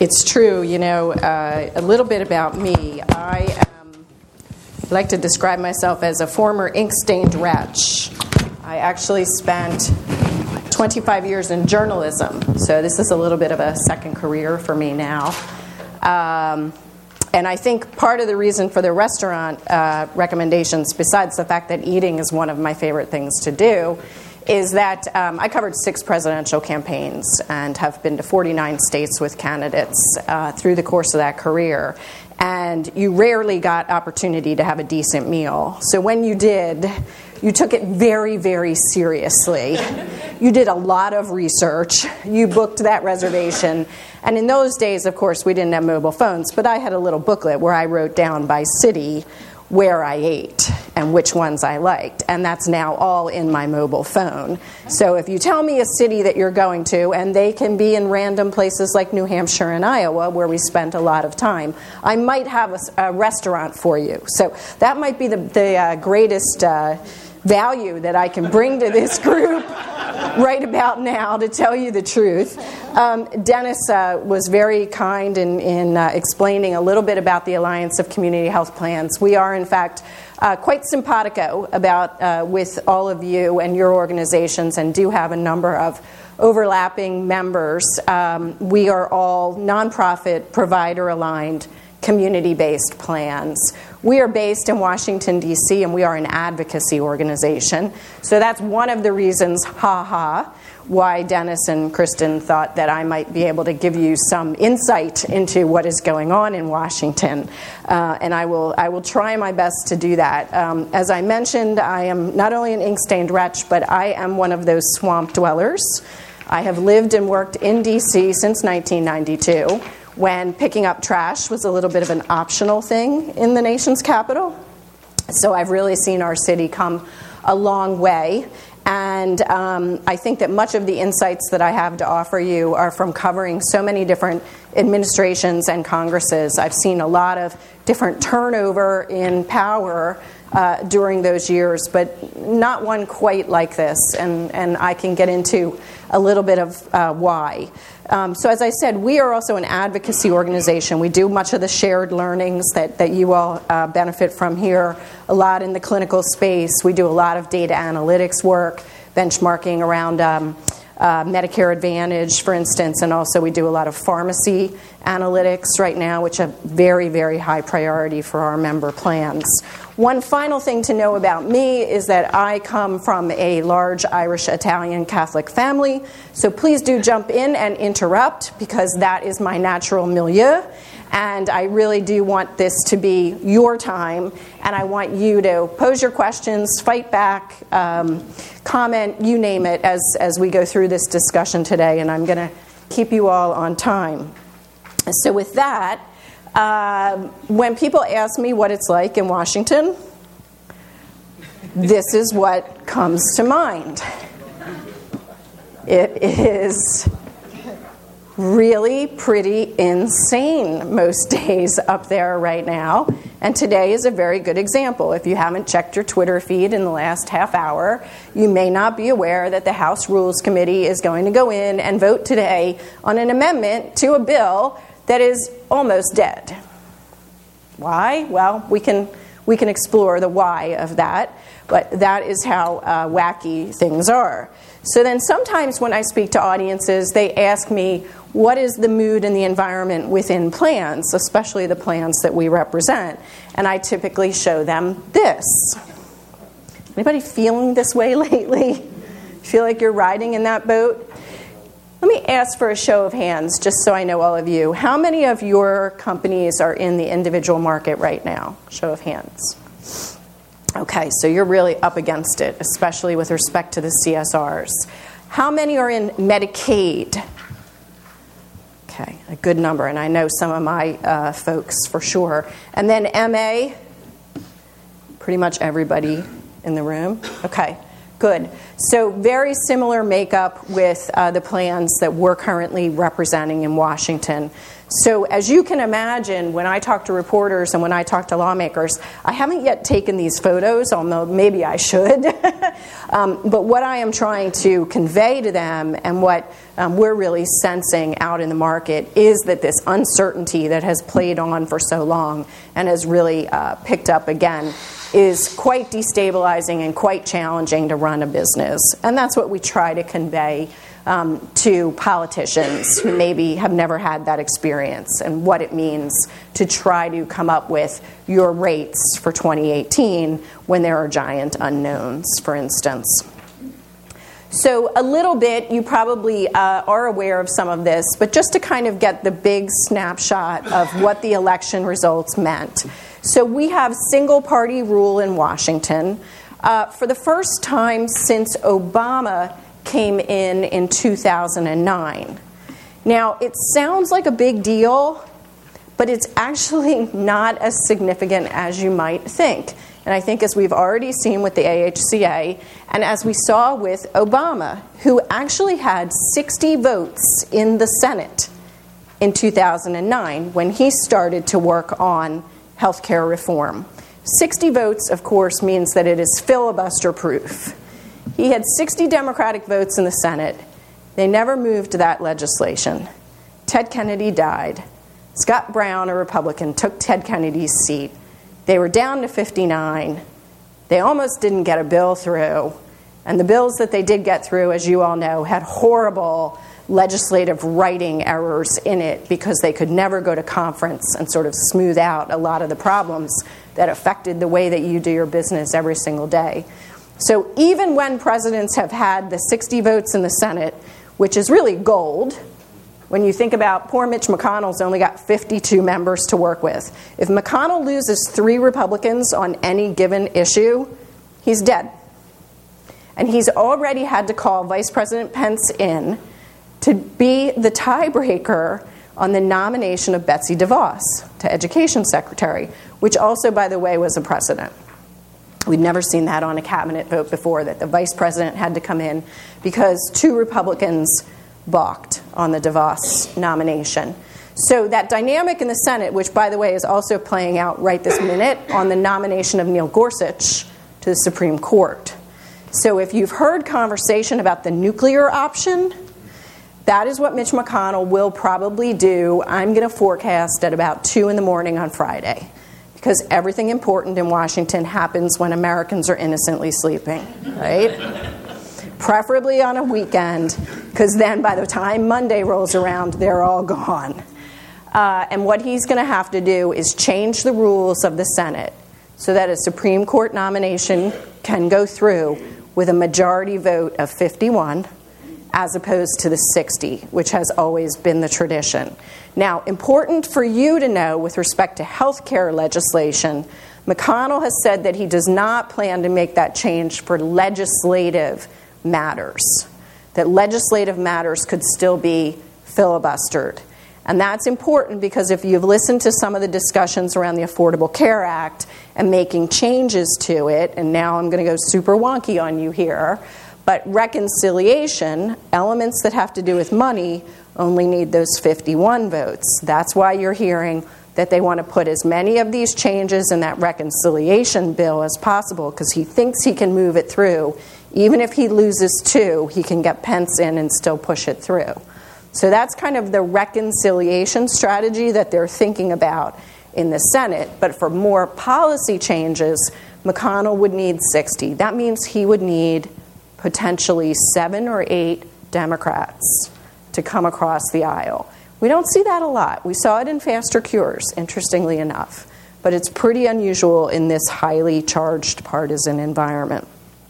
It's true, a little bit about me. I like to describe myself as a former ink-stained wretch. I actually spent 25 years in journalism, so this is a little bit of a second career for me now. And I think part of the reason for the restaurant recommendations, besides the fact that eating is one of my favorite things to do, is that I covered 6 presidential campaigns and have been to 49 states with candidates through the course of that career. And you rarely got opportunity to have a decent meal. So when you did, you took it very, very seriously. You did a lot of research. You booked that reservation. And in those days, of course, we didn't have mobile phones, but I had a little booklet where I wrote down by city where I ate and which ones I liked. And that's now all in my mobile phone. So if you tell me a city that you're going to, and they can be in random places like New Hampshire and Iowa, where we spent a lot of time, I might have a restaurant for you. So that might be the greatest value that I can bring to this group right about now, to tell you the truth. Dennis was very kind in explaining a little bit about the Alliance of Community Health Plans. We are, in fact, quite simpatico about with all of you and your organizations, and do have a number of overlapping members. We are all nonprofit, provider-aligned, community-based plans. We are based in Washington, D.C., and we are an advocacy organization. So that's one of the reasons, why Dennis and Kristen thought that I might be able to give you some insight into what is going on in Washington. And I will try my best to do that. As I mentioned, I am not only an ink-stained wretch, but I am one of those swamp dwellers. I have lived and worked in D.C. since 1992. When picking up trash was a little bit of an optional thing in the nation's capital. So I've really seen our city come a long way. And I think that much of the insights that I have to offer you are from covering so many different administrations and Congresses. I've seen a lot of different turnover in power during those years, but not one quite like this. And I can get into a little bit of why. So as I said, we are also an advocacy organization. We do much of the shared learnings that you all benefit from here, a lot in the clinical space. We do a lot of data analytics work, benchmarking around Medicare Advantage, for instance, and also we do a lot of pharmacy analytics right now, which are very, very high priority for our member plans. One final thing to know about me is that I come from a large Irish-Italian Catholic family, so please do jump in and interrupt, because that is my natural milieu, and I really do want this to be your time, and I want you to pose your questions, fight back, comment, you name it, as we go through this discussion today, and I'm going to keep you all on time. So with that, when people ask me what it's like in Washington, this is what comes to mind. It is really pretty insane most days up there right now, and today is a very good example. If you haven't checked your Twitter feed in the last half hour, you may not be aware that the House Rules Committee is going to go in and vote today on an amendment to a bill that is almost dead. Why? Well, we can explore the why of that, but that is how wacky things are. So then sometimes when I speak to audiences, they ask me, what is the mood and the environment within plans, especially the plans that we represent? And I typically show them this. Anybody feeling this way lately? Feel like you're riding in that boat? Let me ask for a show of hands, just so I know all of you. How many of your companies are in the individual market right now? Show of hands. Okay, so you're really up against it, especially with respect to the CSRs. How many are in Medicaid? Okay, a good number, and I know some of my folks for sure. And then MA, pretty much everybody in the room. Okay, Good. So very similar makeup with the plans that we're currently representing in Washington. So as you can imagine, when I talk to reporters and when I talk to lawmakers, I haven't yet taken these photos, although maybe I should. But what I am trying to convey to them and what we're really sensing out in the market is that this uncertainty that has played on for so long and has really picked up again is quite destabilizing and quite challenging to run a business. And that's what we try to convey to politicians who maybe have never had that experience and what it means to try to come up with your rates for 2018 when there are giant unknowns, for instance. So a little bit, you probably are aware of some of this, but just to kind of get the big snapshot of what the election results meant. So we have single-party rule in Washington. For the first time since Obama came in 2009. Now, it sounds like a big deal, but it's actually not as significant as you might think. And I think as we've already seen with the AHCA, and as we saw with Obama, who actually had 60 votes in the Senate in 2009 when he started to work on health care reform. 60 votes, of course, means that it is filibuster-proof. He had 60 Democratic votes in the Senate. They never moved that legislation. Ted Kennedy died. Scott Brown, a Republican, took Ted Kennedy's seat. They were down to 59. They almost didn't get a bill through. And the bills that they did get through, as you all know, had horrible legislative writing errors in it because they could never go to conference and sort of smooth out a lot of the problems that affected the way that you do your business every single day. So even when presidents have had the 60 votes in the Senate, which is really gold, when you think about poor Mitch McConnell's only got 52 members to work with. If McConnell loses 3 Republicans on any given issue, he's dead. And he's already had to call Vice President Pence in to be the tiebreaker on the nomination of Betsy DeVos to Education Secretary, which also, by the way, was a precedent. We'd never seen that on a cabinet vote before, that the vice president had to come in because 2 Republicans balked on the DeVos nomination. So that dynamic in the Senate, which, by the way, is also playing out right this minute on the nomination of Neil Gorsuch to the Supreme Court. So if you've heard conversation about the nuclear option, that is what Mitch McConnell will probably do. I'm going to forecast at about 2 in the morning on Friday, because everything important in Washington happens when Americans are innocently sleeping, right? Preferably on a weekend, because then by the time Monday rolls around, they're all gone. And what he's going to have to do is change the rules of the Senate so that a Supreme Court nomination can go through with a majority vote of 51 as opposed to the 60, which has always been the tradition. Now, important for you to know with respect to health care legislation, McConnell has said that he does not plan to make that change for legislative matters, that legislative matters could still be filibustered. And that's important because if you've listened to some of the discussions around the Affordable Care Act and making changes to it, and now I'm going to go super wonky on you here, but reconciliation, elements that have to do with money, only need those 51 votes. That's why you're hearing that they want to put as many of these changes in that reconciliation bill as possible, because he thinks he can move it through. Even if he loses 2, he can get Pence in and still push it through. So that's kind of the reconciliation strategy that they're thinking about in the Senate. But for more policy changes, McConnell would need 60. That means he would need potentially 7 or 8 Democrats to come across the aisle. We don't see that a lot. We saw it in faster cures, interestingly enough. But it's pretty unusual in this highly charged partisan environment.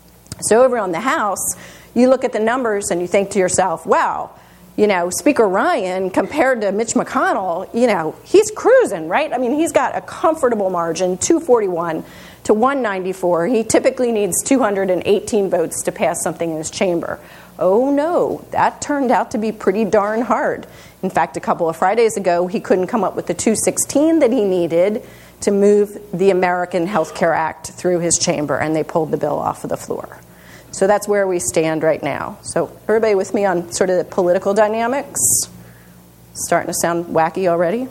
So over on the House, you look at the numbers and you think to yourself, wow, you know, Speaker Ryan compared to Mitch McConnell, you know, he's cruising, right? I mean, he's got a comfortable margin, 241 to 194. He typically needs 218 votes to pass something in his chamber. Oh no, that turned out to be pretty darn hard. In fact, a couple of Fridays ago, he couldn't come up with the 216 that he needed to move the American Health Care Act through his chamber, and they pulled the bill off of the floor. So that's where we stand right now. So everybody with me on sort of the political dynamics? Starting to sound wacky already?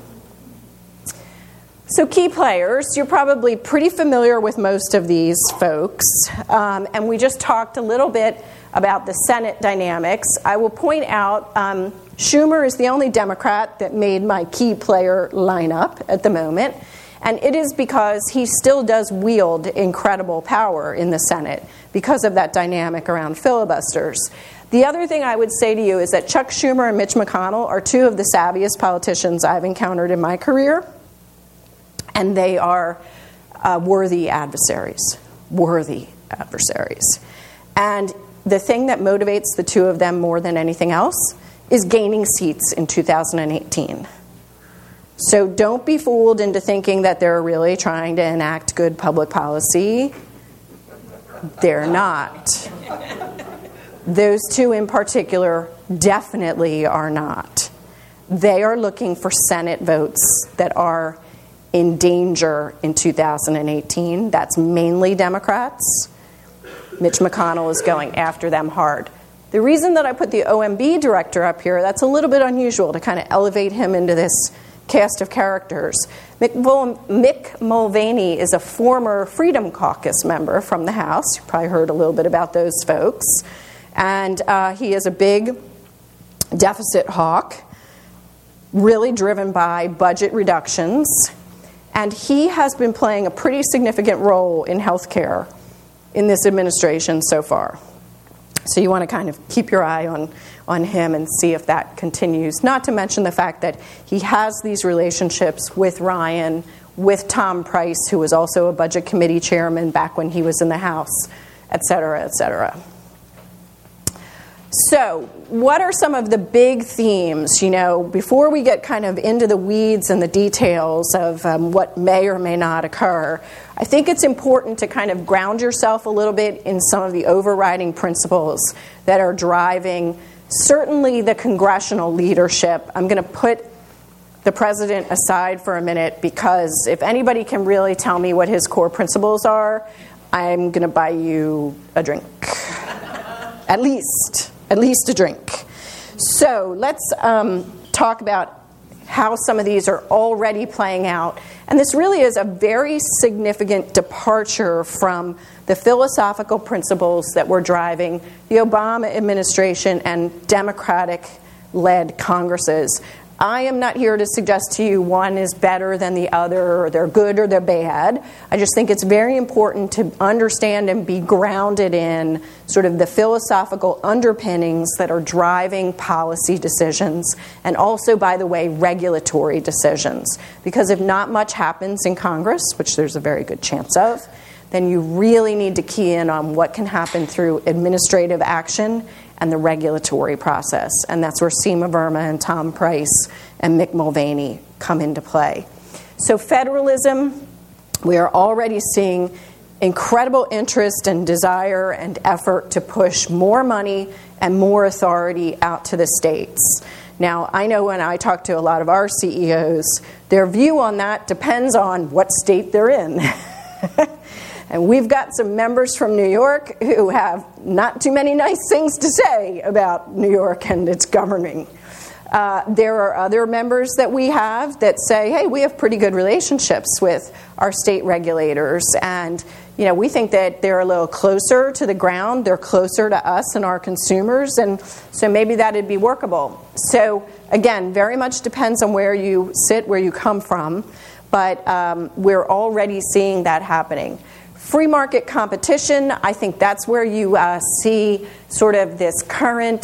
So key players, you're probably pretty familiar with most of these folks. And we just talked a little bit about the Senate dynamics. I will point out Schumer is the only Democrat that made my key player lineup at the moment. And it is because he still does wield incredible power in the Senate because of that dynamic around filibusters. The other thing I would say to you is that Chuck Schumer and Mitch McConnell are two of the savviest politicians I've encountered in my career. And they are worthy adversaries. Worthy adversaries. And the thing that motivates the two of them more than anything else is gaining seats in 2018. So don't be fooled into thinking that they're really trying to enact good public policy. They're not. Those two in particular definitely are not. They are looking for Senate votes that are in danger in 2018. That's mainly Democrats. Mitch McConnell is going after them hard. The reason that I put the OMB director up here, that's a little bit unusual to kind of elevate him into this cast of characters. Mick Mulvaney is a former Freedom Caucus member from the House. You probably heard a little bit about those folks. And he is a big deficit hawk, really driven by budget reductions. And he has been playing a pretty significant role in health care in this administration so far. So you want to kind of keep your eye on him and see if that continues. Not to mention the fact that he has these relationships with Ryan, with Tom Price, who was also a budget committee chairman back when he was in the House, et cetera, et cetera. So what are some of the big themes, before we get kind of into the weeds and the details of what may or may not occur? I think it's important to kind of ground yourself a little bit in some of the overriding principles that are driving certainly the congressional leadership. I'm going to put the president aside for a minute because if anybody can really tell me what his core principles are, I'm going to buy you a drink. At least a drink. So let's talk about how some of these are already playing out. And this really is a very significant departure from the philosophical principles that were driving the Obama administration and Democratic-led Congresses. I am not here to suggest to you one is better than the other, or they're good or they're bad. I just think it's very important to understand and be grounded in sort of the philosophical underpinnings that are driving policy decisions, and also, by the way, regulatory decisions. Because if not much happens in Congress, which there's a very good chance of, then you really need to key in on what can happen through administrative action and the regulatory process. And that's where Seema Verma and Tom Price and Mick Mulvaney come into play. So federalism, we are already seeing incredible interest and desire and effort to push more money and more authority out to the states. Now, I know when I talk to a lot of our CEOs, their view on that depends on what state they're in. And we've got some members from New York who have not too many nice things to say about New York and its governing. There are other members that we have that say, hey, we have pretty good relationships with our state regulators. And, we think that they're a little closer to the ground. They're closer to us and our consumers. And so maybe that would be workable. So, again, very much depends on where you sit, where you come from. But we're already seeing that happening. Free market competition, I think that's where you see sort of this current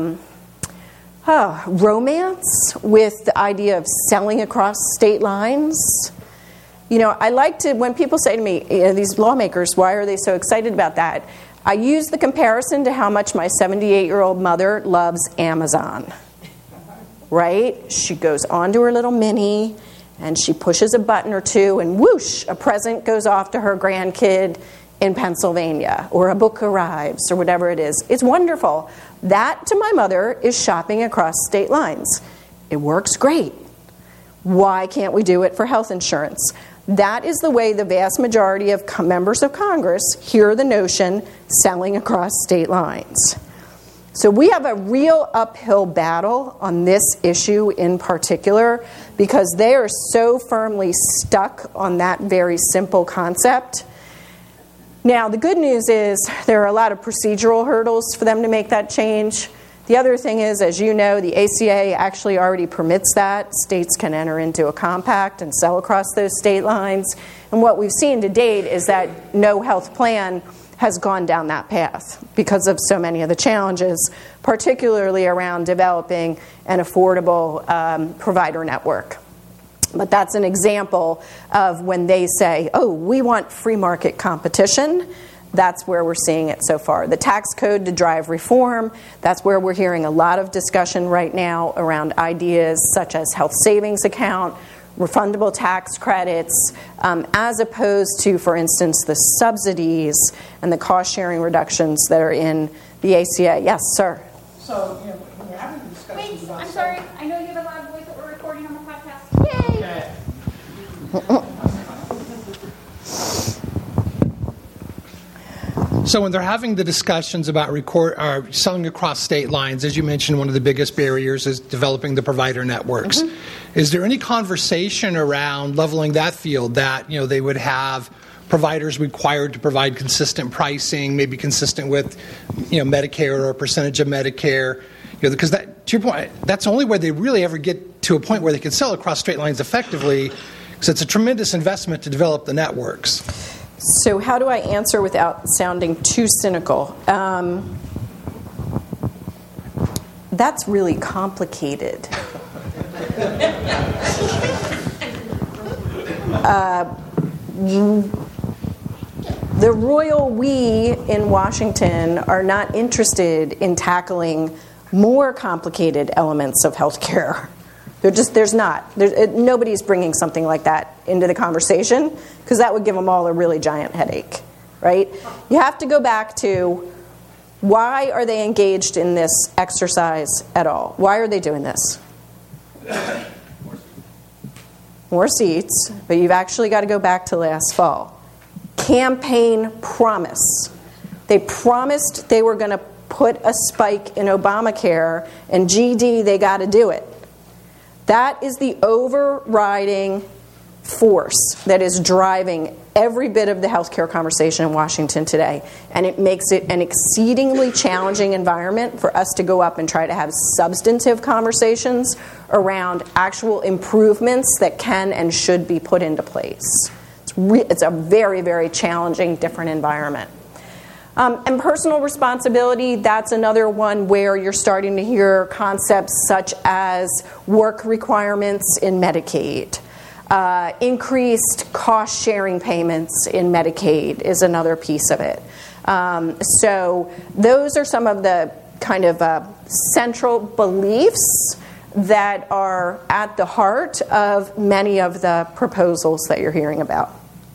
romance with the idea of selling across state lines. I like to, when people say to me, these lawmakers, why are they so excited about that? I use the comparison to how much my 78-year-old mother loves Amazon. Right? She goes onto her little mini, and she pushes a button or two, and whoosh, a present goes off to her grandkid in Pennsylvania, or a book arrives, or whatever it is. It's wonderful. That, to my mother, is shopping across state lines. It works great. Why can't we do it for health insurance? That is the way the vast majority of members of Congress hear the notion selling across state lines. So we have a real uphill battle on this issue in particular because they are so firmly stuck on that very simple concept. Now, the good news is there are a lot of procedural hurdles for them to make that change. The other thing is, as you know, the ACA actually already permits that. States can enter into a compact and sell across those state lines. And what we've seen to date is that no health plan has gone down that path because of so many of the challenges, particularly around developing an affordable provider network. But that's an example of when they say, oh, we want free market competition. That's where we're seeing it so far. The tax code to drive reform, that's where we're hearing a lot of discussion right now around ideas such as health savings account, refundable tax credits, as opposed to, for instance, the subsidies and the cost-sharing reductions that are in the ACA. Yes, sir? So, when you're having discussions about... I'm sorry. I know you have a loud voice that we're recording on the podcast. Yay! Okay. So when they're having the discussions about selling across state lines, as you mentioned, one of the biggest barriers is developing the provider networks. Mm-hmm. Is there any conversation around leveling that field that they would have providers required to provide consistent pricing, maybe consistent with Medicare or a percentage of Medicare? Because that, to your point, that's the only way they really ever get to a point where they can sell across state lines effectively, because it's a tremendous investment to develop the networks. So how do I answer without sounding too cynical? That's really complicated. The royal we in Washington are not interested in tackling more complicated elements of healthcare. Nobody's bringing something like that into the conversation because that would give them all a really giant headache, right? You have to go back to why are they engaged in this exercise at all? Why are they doing this? More seats, but you've actually got to go back to last fall. Campaign promise. They promised they were going to put a spike in Obamacare, and GD, they got to do it. That is the overriding force that is driving every bit of the healthcare conversation in Washington today. And it makes it an exceedingly challenging environment for us to go up and try to have substantive conversations around actual improvements that can and should be put into place. It's a very, very challenging, different environment. And personal responsibility, that's another one where you're starting to hear concepts such as work requirements in Medicaid. Increased cost-sharing payments in Medicaid is another piece of it. So those are some of the kind of central beliefs that are at the heart of many of the proposals that you're hearing about.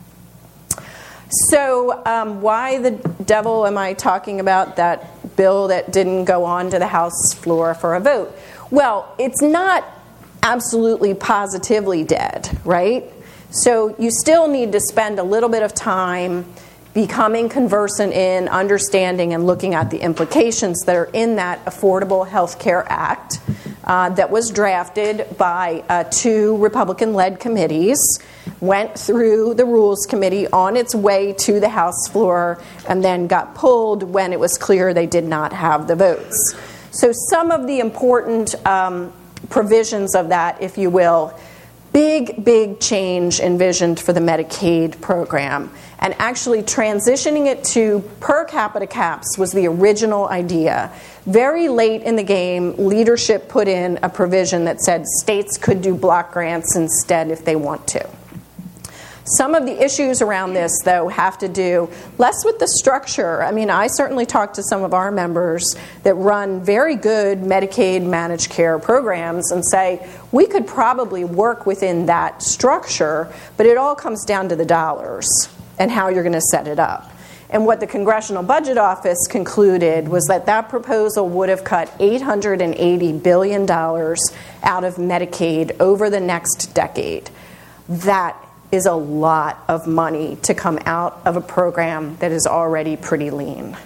So why the devil am I talking about that bill that didn't go on to the House floor for a vote? Well, it's not absolutely positively dead, right? So you still need to spend a little bit of time becoming conversant in understanding and looking at the implications that are in that Affordable Health Care Act that was drafted by 2 Republican-led committees, went through the Rules Committee on its way to the House floor, and then got pulled when it was clear they did not have the votes. So some of the important provisions of that, if you will, big change envisioned for the Medicaid program. And actually transitioning it to per capita caps was the original idea. Very late in the game, leadership put in a provision that said states could do block grants instead if they want to. Some of the issues around this, though, have to do less with the structure. I mean, I certainly talked to some of our members that run very good Medicaid managed care programs and say, we could probably work within that structure, but it all comes down to the dollars and how you're going to set it up. And what the Congressional Budget Office concluded was that that proposal would have cut $880 billion out of Medicaid over the next decade. That is a lot of money to come out of a program that is already pretty lean.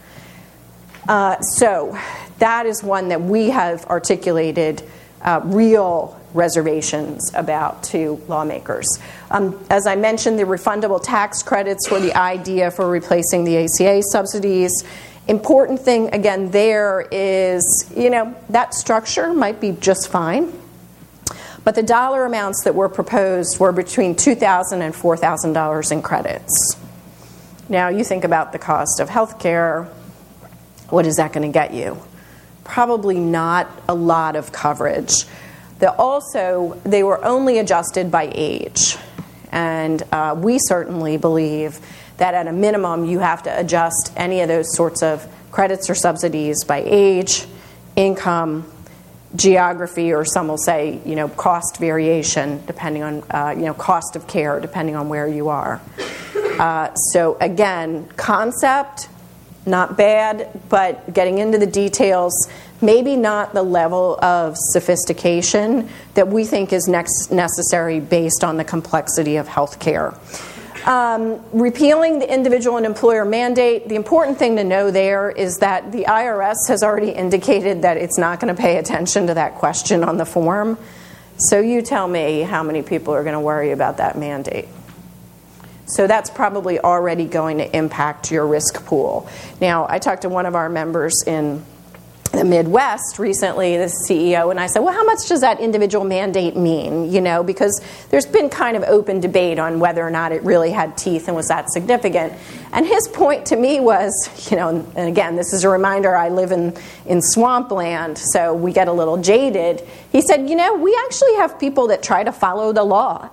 So that is one that we have articulated real reservations about to lawmakers. As I mentioned, the refundable tax credits were the idea for replacing the ACA subsidies. Important thing, again, there is, that structure might be just fine, but the dollar amounts that were proposed were between $2,000 and $4,000 in credits. Now, you think about the cost of health care. What is that going to get you? Probably not a lot of coverage. They were only adjusted by age. And we certainly believe that at a minimum you have to adjust any of those sorts of credits or subsidies by age, income, geography, or some will say, cost variation, depending on, cost of care, depending on where you are. So again, concept, not bad, but getting into the details, maybe not the level of sophistication that we think is necessary based on the complexity of health care. Repealing the individual and employer mandate, the important thing to know there is that the IRS has already indicated that it's not going to pay attention to that question on the form. So you tell me how many people are going to worry about that mandate. So that's probably already going to impact your risk pool. Now, I talked to one of our members in the Midwest recently, the CEO, and I said, well, how much does that individual mandate mean? Because there's been kind of open debate on whether or not it really had teeth and was that significant. And his point to me was, and again, this is a reminder, I live in swampland, so we get a little jaded. He said, we actually have people that try to follow the law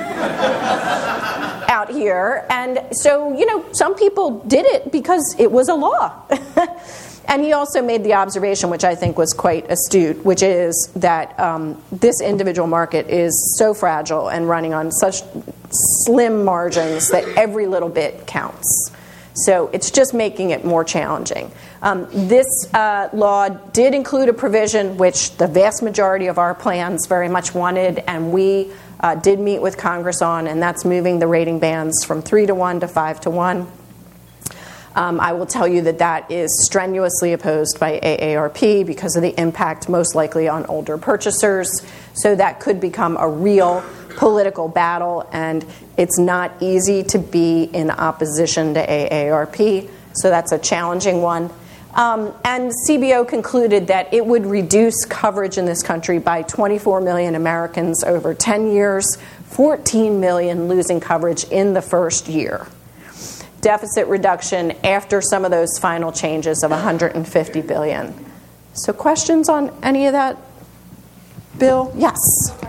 out here. And so, some people did it because it was a law. And he also made the observation, which I think was quite astute, which is that this individual market is so fragile and running on such slim margins that every little bit counts. So it's just making it more challenging. This law did include a provision which the vast majority of our plans very much wanted, and we did meet with Congress on, and that's moving the rating bands from 3-to-1 to 5-to-1. I will tell you that is strenuously opposed by AARP because of the impact most likely on older purchasers. So that could become a real political battle, and it's not easy to be in opposition to AARP. So that's a challenging one. And CBO concluded that it would reduce coverage in this country by 24 million Americans over 10 years, 14 million losing coverage in the first year. Deficit reduction after some of those final changes of $150 billion. So questions on any of that, Bill? Yes.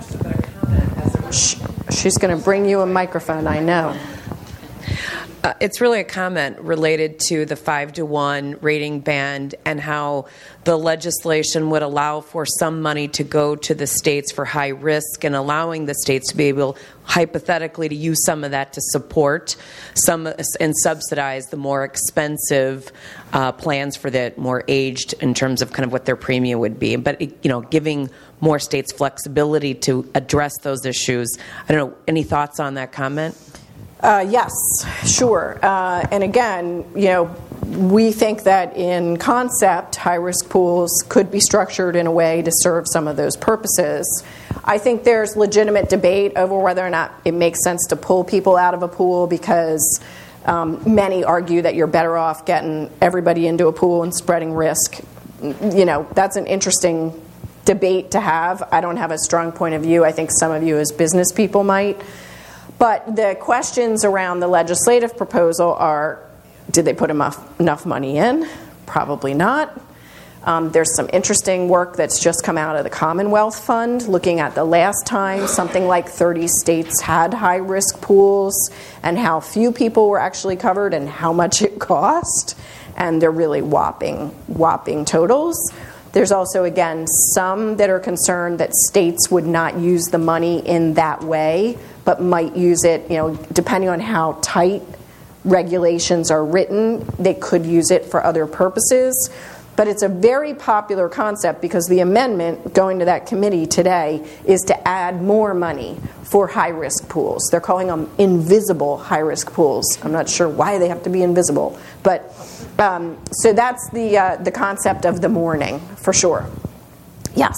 She's going to bring you a microphone, I know. It's really a comment related to the 5-to-1 rating band and how the legislation would allow for some money to go to the states for high risk and allowing the states to be able, hypothetically, to use some of that to support some and subsidize the more expensive plans for the more aged in terms of kind of what their premium would be. But, giving more states flexibility to address those issues. I don't know, any thoughts on that comment? Yes, sure. And again, we think that in concept, high-risk pools could be structured in a way to serve some of those purposes. I think there's legitimate debate over whether or not it makes sense to pull people out of a pool because many argue that you're better off getting everybody into a pool and spreading risk. That's an interesting debate to have. I don't have a strong point of view. I think some of you as business people might. But the questions around the legislative proposal are, did they put enough money in? Probably not. There's some interesting work that's just come out of the Commonwealth Fund, looking at the last time something like 30 states had high-risk pools and how few people were actually covered and how much it cost. And they're really whopping totals. There's also, again, some that are concerned that states would not use the money in that way, but might use it, depending on how tight regulations are written, they could use it for other purposes. But it's a very popular concept because the amendment going to that committee today is to add more money for high-risk pools. They're calling them invisible high-risk pools. I'm not sure why they have to be invisible. But so that's the concept of the morning, for sure. Yes?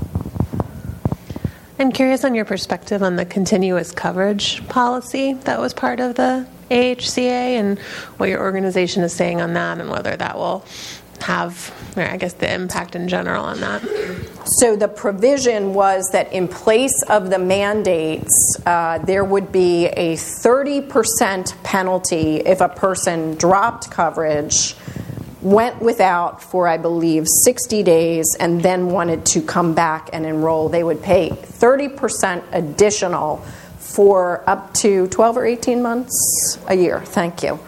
I'm curious on your perspective on the continuous coverage policy that was part of the AHCA and what your organization is saying on that and whether that will have, I guess, the impact in general on that. So the provision was that in place of the mandates, there would be a 30% penalty if a person dropped coverage, went without for, I believe, 60 days, and then wanted to come back and enroll. They would pay 30% additional for up to 12 or 18 months a year. Thank you.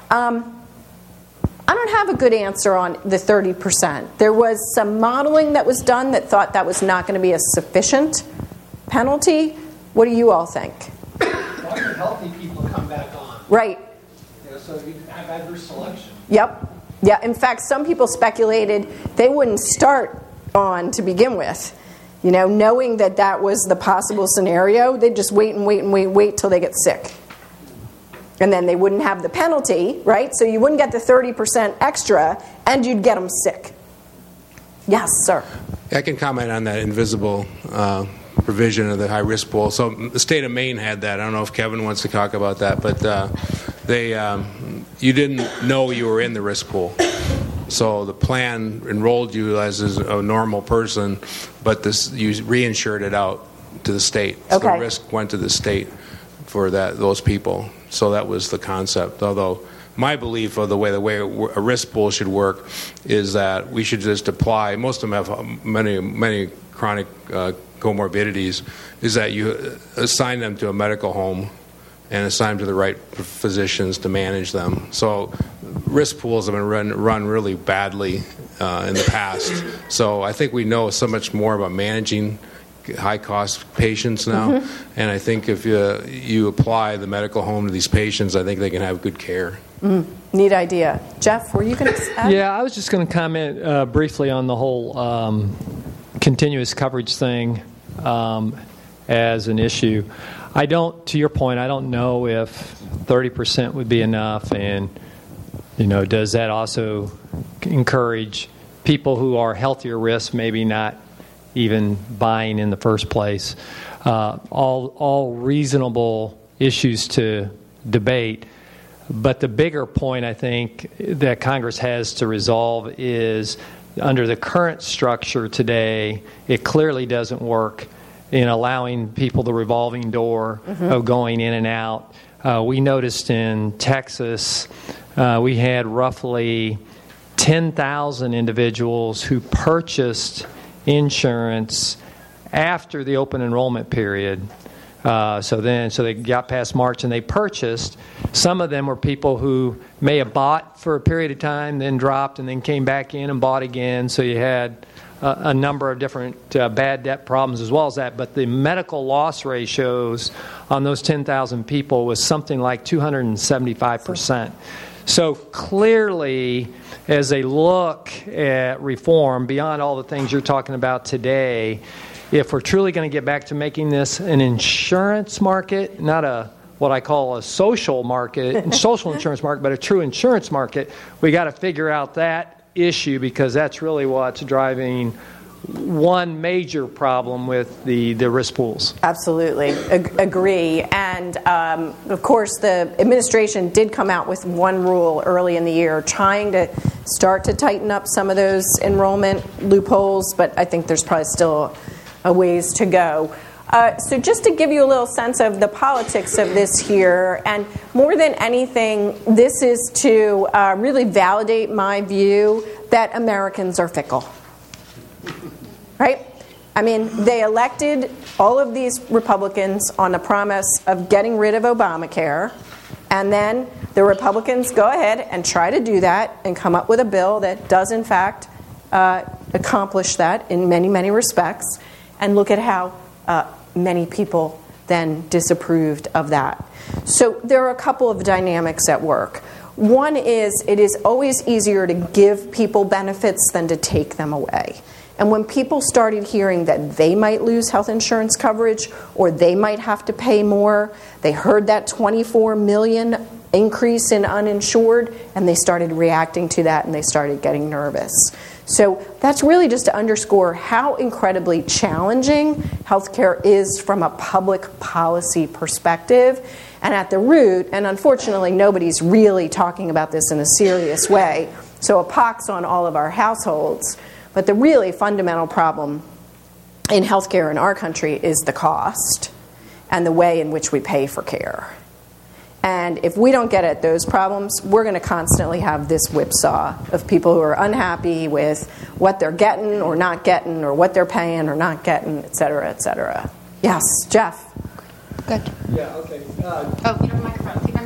I don't have a good answer on the 30%. There was some modeling that was done that thought that was not going to be a sufficient penalty. What do you all think? Why do healthy people come back on? Right. So you have adverse selection. Yep. Yeah. In fact, some people speculated they wouldn't start on to begin with. You know, knowing that that was the possible scenario, they'd just wait till they get sick. And then they wouldn't have the penalty, right? So you wouldn't get the 30% extra, and you'd get them sick. Yes, sir. I can comment on that invisible provision of the high-risk pool. So the state of Maine had that. I don't know if Kevin wants to talk about that, but you didn't know you were in the risk pool. So the plan enrolled you as a normal person, but you reinsured it out to the state. So okay. The risk went to the state for those people. So that was the concept. Although my belief of the way a risk pool should work is that we should just apply. Most of them have many chronic comorbidities. Is that you assign them to a medical home and assign them to the right physicians to manage them. So risk pools have been run really badly in the past. So I think we know so much more about managing high-cost patients now, and I think if you apply the medical home to these patients, I think they can have good care. Neat idea. Jeff, were you going to add? Yeah, I was just going to comment briefly on the whole continuous coverage thing as an issue. To your point, I don't know if 30% would be enough, and does that also encourage people who are healthier risk, maybe not even buying in the first place? All reasonable issues to debate. But the bigger point, I think, that Congress has to resolve is under the current structure today, it clearly doesn't work in allowing people the revolving door of going in and out. We noticed in Texas, we had roughly 10,000 individuals who purchased insurance after the open enrollment period. So they got past March and they purchased. Some of them were people who may have bought for a period of time, then dropped, and then came back in and bought again. So you had a number of different bad debt problems as well as that. But the medical loss ratios on those 10,000 people was something like 275%. So clearly, as they look at reform, beyond all the things you're talking about today, if we're truly going to get back to making this an insurance market, not what I call a social market, social insurance market, but a true insurance market, we got to figure out that issue, because that's really what's driving one major problem with the risk pools. Absolutely. Agree. And, of course, the administration did come out with one rule early in the year trying to start to tighten up some of those enrollment loopholes, but I think there's probably still a ways to go. So just to give you a little sense of the politics of this here, and more than anything, this is to really validate my view that Americans are fickle. Right? I mean, they elected all of these Republicans on the promise of getting rid of Obamacare, and then the Republicans go ahead and try to do that and come up with a bill that does, in fact, accomplish that in many, many respects, and look at how many people then disapproved of that. So there are a couple of dynamics at work. One is it is always easier to give people benefits than to take them away. And when people started hearing that they might lose health insurance coverage or they might have to pay more, they heard that 24 million increase in uninsured, and they started reacting to that, and they started getting nervous. So that's really just to underscore how incredibly challenging healthcare is from a public policy perspective. And at the root, and unfortunately nobody's really talking about this in a serious way, so a pox on all of our households, but the really fundamental problem in healthcare in our country is the cost and the way in which we pay for care. And if we don't get at those problems, we're going to constantly have this whipsaw of people who are unhappy with what they're getting or not getting, or what they're paying or not getting, et cetera, et cetera. Yes, Jeff. Good. Yeah, okay. Oh, you have a microphone. Take my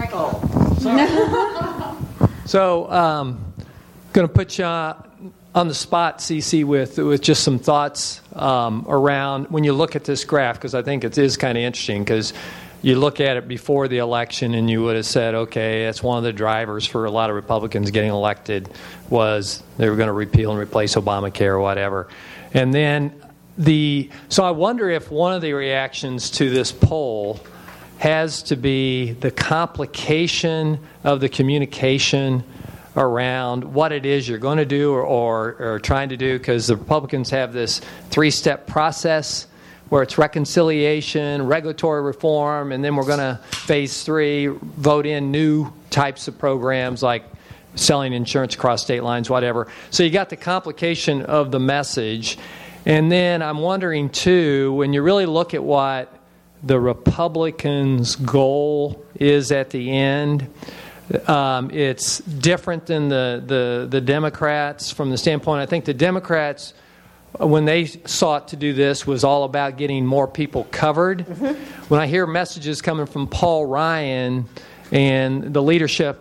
microphone. So, going to put you on the spot, Cece, with just some thoughts around when you look at this graph, because I think it is kind of interesting, because you look at it before the election and you would have said, okay, that's one of the drivers for a lot of Republicans getting elected was they were going to repeal and replace Obamacare or whatever. And then so I wonder if one of the reactions to this poll has to be the complication of the communication around what it is you're going to do or trying to do, because the Republicans have this three-step process where it's reconciliation, regulatory reform, and then we're going to, phase 3, vote in new types of programs like selling insurance across state lines, whatever. So you got the complication of the message. And then I'm wondering, too, when you really look at what the Republicans' goal is at the end, it's different than the Democrats from the standpoint, I think the Democrats, when they sought to do this, was all about getting more people covered. Mm-hmm. When I hear messages coming from Paul Ryan and the leadership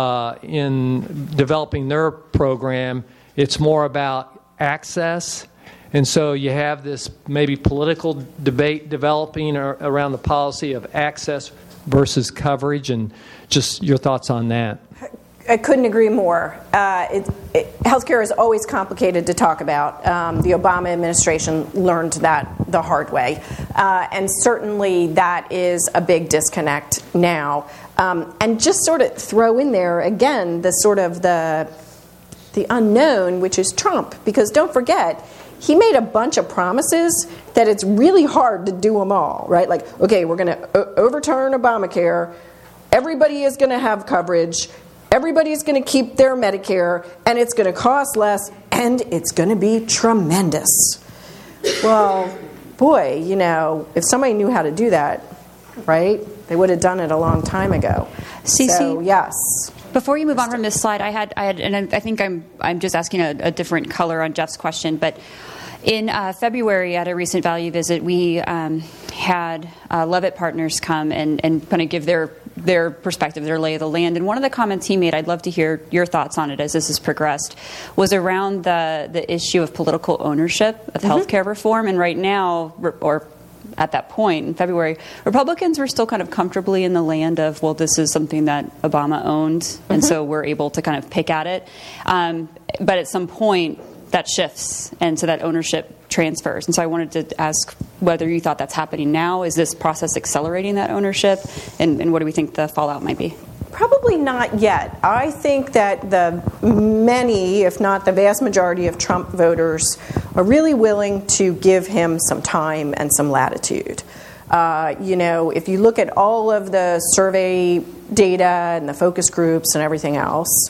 in developing their program, it's more about access. And so you have this maybe political debate developing around the policy of access versus coverage, and just your thoughts on that. I couldn't agree more. Healthcare is always complicated to talk about. The Obama administration learned that the hard way. And certainly that is a big disconnect now. And just sort of throw in there, again, the sort of the unknown, which is Trump. Because don't forget, he made a bunch of promises that it's really hard to do them all, right? Like, okay, we're going to overturn Obamacare. Everybody is going to have coverage. Everybody's going to keep their Medicare, and it's going to cost less, and it's going to be tremendous. Well, boy, if somebody knew how to do that, right, they would have done it a long time ago. Cece, so, yes. Before you move on from this slide, I had, and I think I'm just asking a different color on Jeff's question, but in February at a recent value visit, we had Levitt Partners come and kind of give their perspective, their lay of the land. And one of the comments he made, I'd love to hear your thoughts on it as this has progressed, was around the issue of political ownership of healthcare reform. And right now, or at that point in February, Republicans were still kind of comfortably in the land of, well, this is something that Obama owned, and so we're able to kind of pick at it. But at some point, that shifts, and so that ownership transfers. And so I wanted to ask whether you thought that's happening now. Is this process accelerating that ownership? And what do we think the fallout might be? Probably not yet. I think that the many, if not the vast majority of Trump voters are really willing to give him some time and some latitude. If you look at all of the survey data and the focus groups and everything else,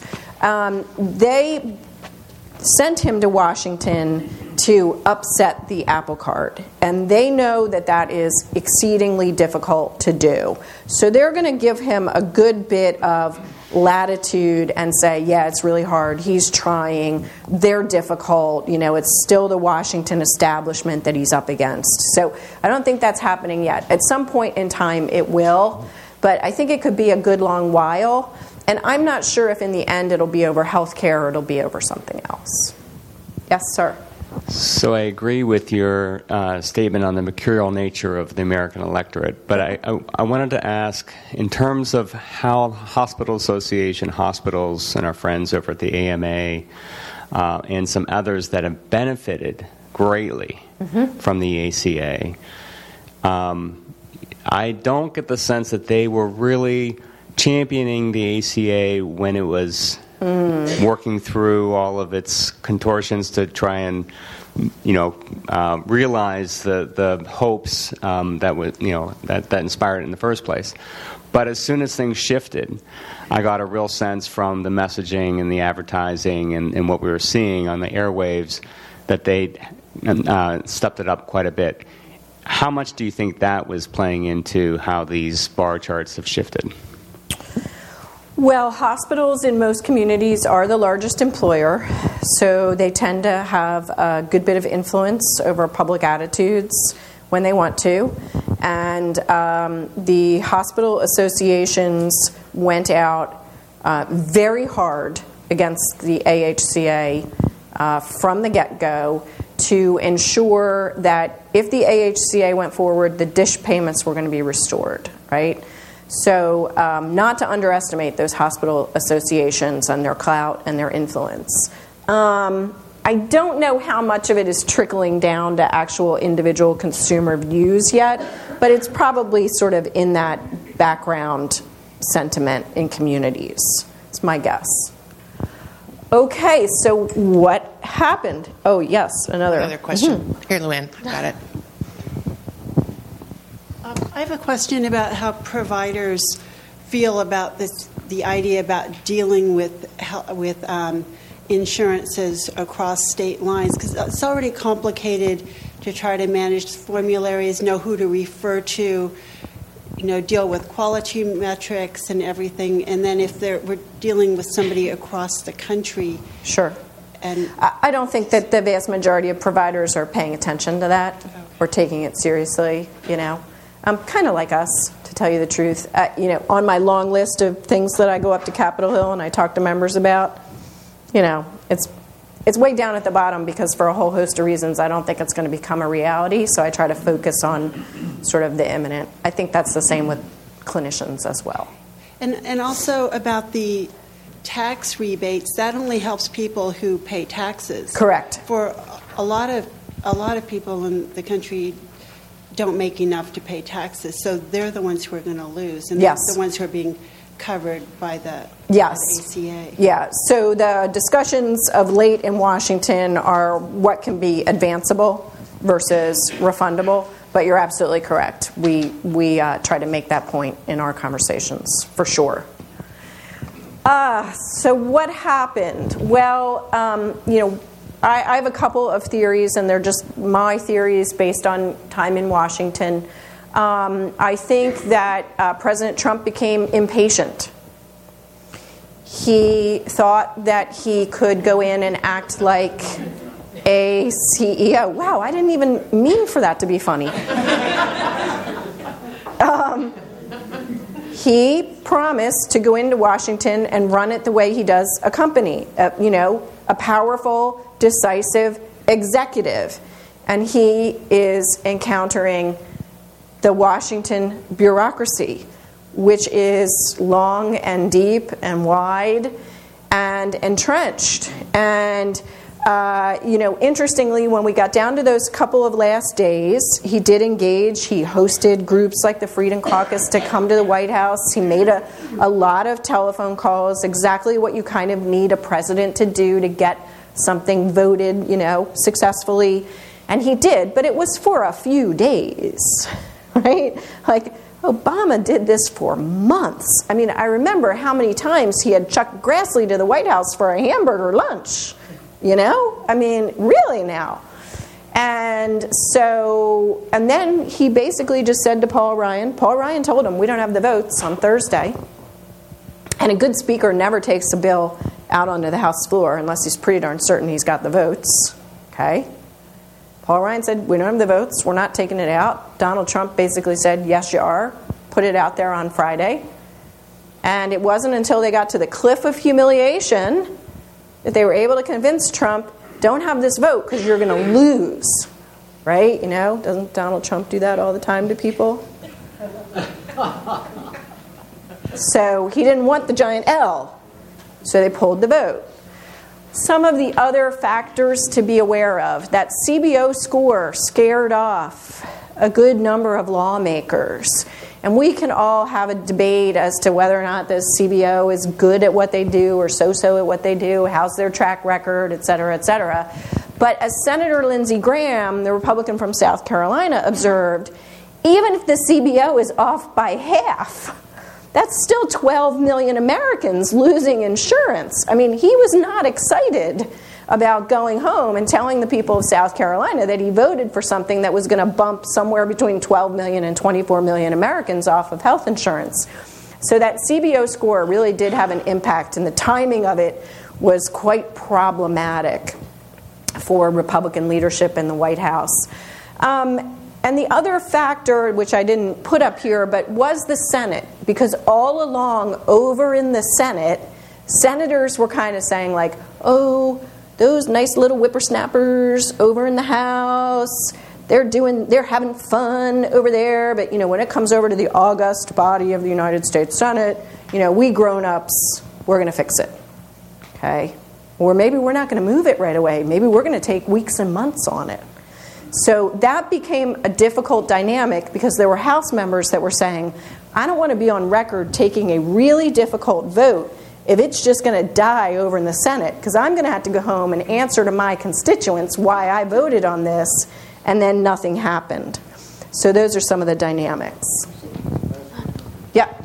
they sent him to Washington to upset the apple cart. And they know that that is exceedingly difficult to do. So they're going to give him a good bit of latitude and say, yeah, it's really hard. He's trying. They're difficult. It's still the Washington establishment that he's up against. So I don't think that's happening yet. At some point in time, it will. But I think it could be a good long while. And I'm not sure if in the end it'll be over health care or it'll be over something else. Yes, sir. So I agree with your statement on the mercurial nature of the American electorate, but I wanted to ask, in terms of how Hospital Association, hospitals, and our friends over at the AMA, and some others that have benefited greatly from the ACA, I don't get the sense that they were really championing the ACA when it was working through all of its contortions to try and, realize the hopes that inspired it in the first place. But as soon as things shifted, I got a real sense from the messaging and the advertising and what we were seeing on the airwaves that they stepped it up quite a bit. How much do you think that was playing into how these bar charts have shifted? Well, hospitals in most communities are the largest employer, so they tend to have a good bit of influence over public attitudes when they want to. And the hospital associations went out very hard against the AHCA from the get-go to ensure that if the AHCA went forward, the DSH payments were going to be restored, right? So not to underestimate those hospital associations and their clout and their influence. I don't know how much of it is trickling down to actual individual consumer views yet, but it's probably sort of in that background sentiment in communities. It's my guess. Okay, so what happened? Oh, yes, another question. Here, Luann, got it. I have a question about how providers feel about the idea about dealing with insurances across state lines, because it's already complicated to try to manage formularies, know who to refer to, deal with quality metrics and everything, and then if we're dealing with somebody across the country. Sure. And I don't think that the vast majority of providers are paying attention to that or taking it seriously, kind of like us, to tell you the truth. On my long list of things that I go up to Capitol Hill and I talk to members about, it's way down at the bottom because for a whole host of reasons I don't think it's going to become a reality, so I try to focus on sort of the imminent. I think that's the same with clinicians as well. And also about the tax rebates, that only helps people who pay taxes. Correct. For a lot of people in the country don't make enough to pay taxes, so they're the ones who are going to lose, and yes. They're the ones who are being covered by the yes. ACA. Yeah, so the discussions of late in Washington are what can be advanceable versus refundable, but you're absolutely correct. We try to make that point in our conversations, for sure. So what happened? Well, I have a couple of theories, and they're just my theories based on time in Washington. I think that President Trump became impatient. He thought that he could go in and act like a CEO. Wow, I didn't even mean for that to be funny. He promised to go into Washington and run it the way he does a company, a powerful, decisive executive. And he is encountering the Washington bureaucracy, which is long and deep and wide and entrenched. And, interestingly, when we got down to those couple of last days, he did engage. He hosted groups like the Freedom Caucus to come to the White House. He made a lot of telephone calls, exactly what you kind of need a president to do to get something voted, successfully. And he did, but it was for a few days. Right? Like, Obama did this for months. I mean, I remember how many times he had Chuck Grassley to the White House for a hamburger lunch. I mean, really now. And then he basically just said to Paul Ryan told him, we don't have the votes on Thursday. And a good speaker never takes a bill out onto the House floor unless he's pretty darn certain he's got the votes. Okay? Paul Ryan said, we don't have the votes. We're not taking it out. Donald Trump basically said, yes, you are. Put it out there on Friday. And it wasn't until they got to the cliff of humiliation that they were able to convince Trump don't have this vote because you're going to lose. Right? You know, doesn't Donald Trump do that all the time to people? So he didn't want the giant L. So they pulled the vote. Some of the other factors to be aware of. That CBO score scared off a good number of lawmakers. And we can all have a debate as to whether or not the CBO is good at what they do or so-so at what they do, how's their track record, et cetera, et cetera. But as Senator Lindsey Graham, the Republican from South Carolina, observed, even if the CBO is off by half, that's still 12 million Americans losing insurance. I mean, he was not excited about going home and telling the people of South Carolina that he voted for something that was going to bump somewhere between 12 million and 24 million Americans off of health insurance. So that CBO score really did have an impact, and the timing of it was quite problematic for Republican leadership in the White House. And the other factor, which I didn't put up here, but was the Senate. Because all along over in the Senate, senators were kind of saying like, oh, those nice little whippersnappers over in the House, they're having fun over there. But, you know, when it comes over to the august body of the United States Senate, you know, we grown-ups, we're going to fix it. Okay? Or maybe we're not going to move it right away. Maybe we're going to take weeks and months on it. So that became a difficult dynamic because there were House members that were saying, I don't want to be on record taking a really difficult vote if it's just going to die over in the Senate, because I'm going to have to go home and answer to my constituents why I voted on this, and then nothing happened. So those are some of the dynamics. Yeah.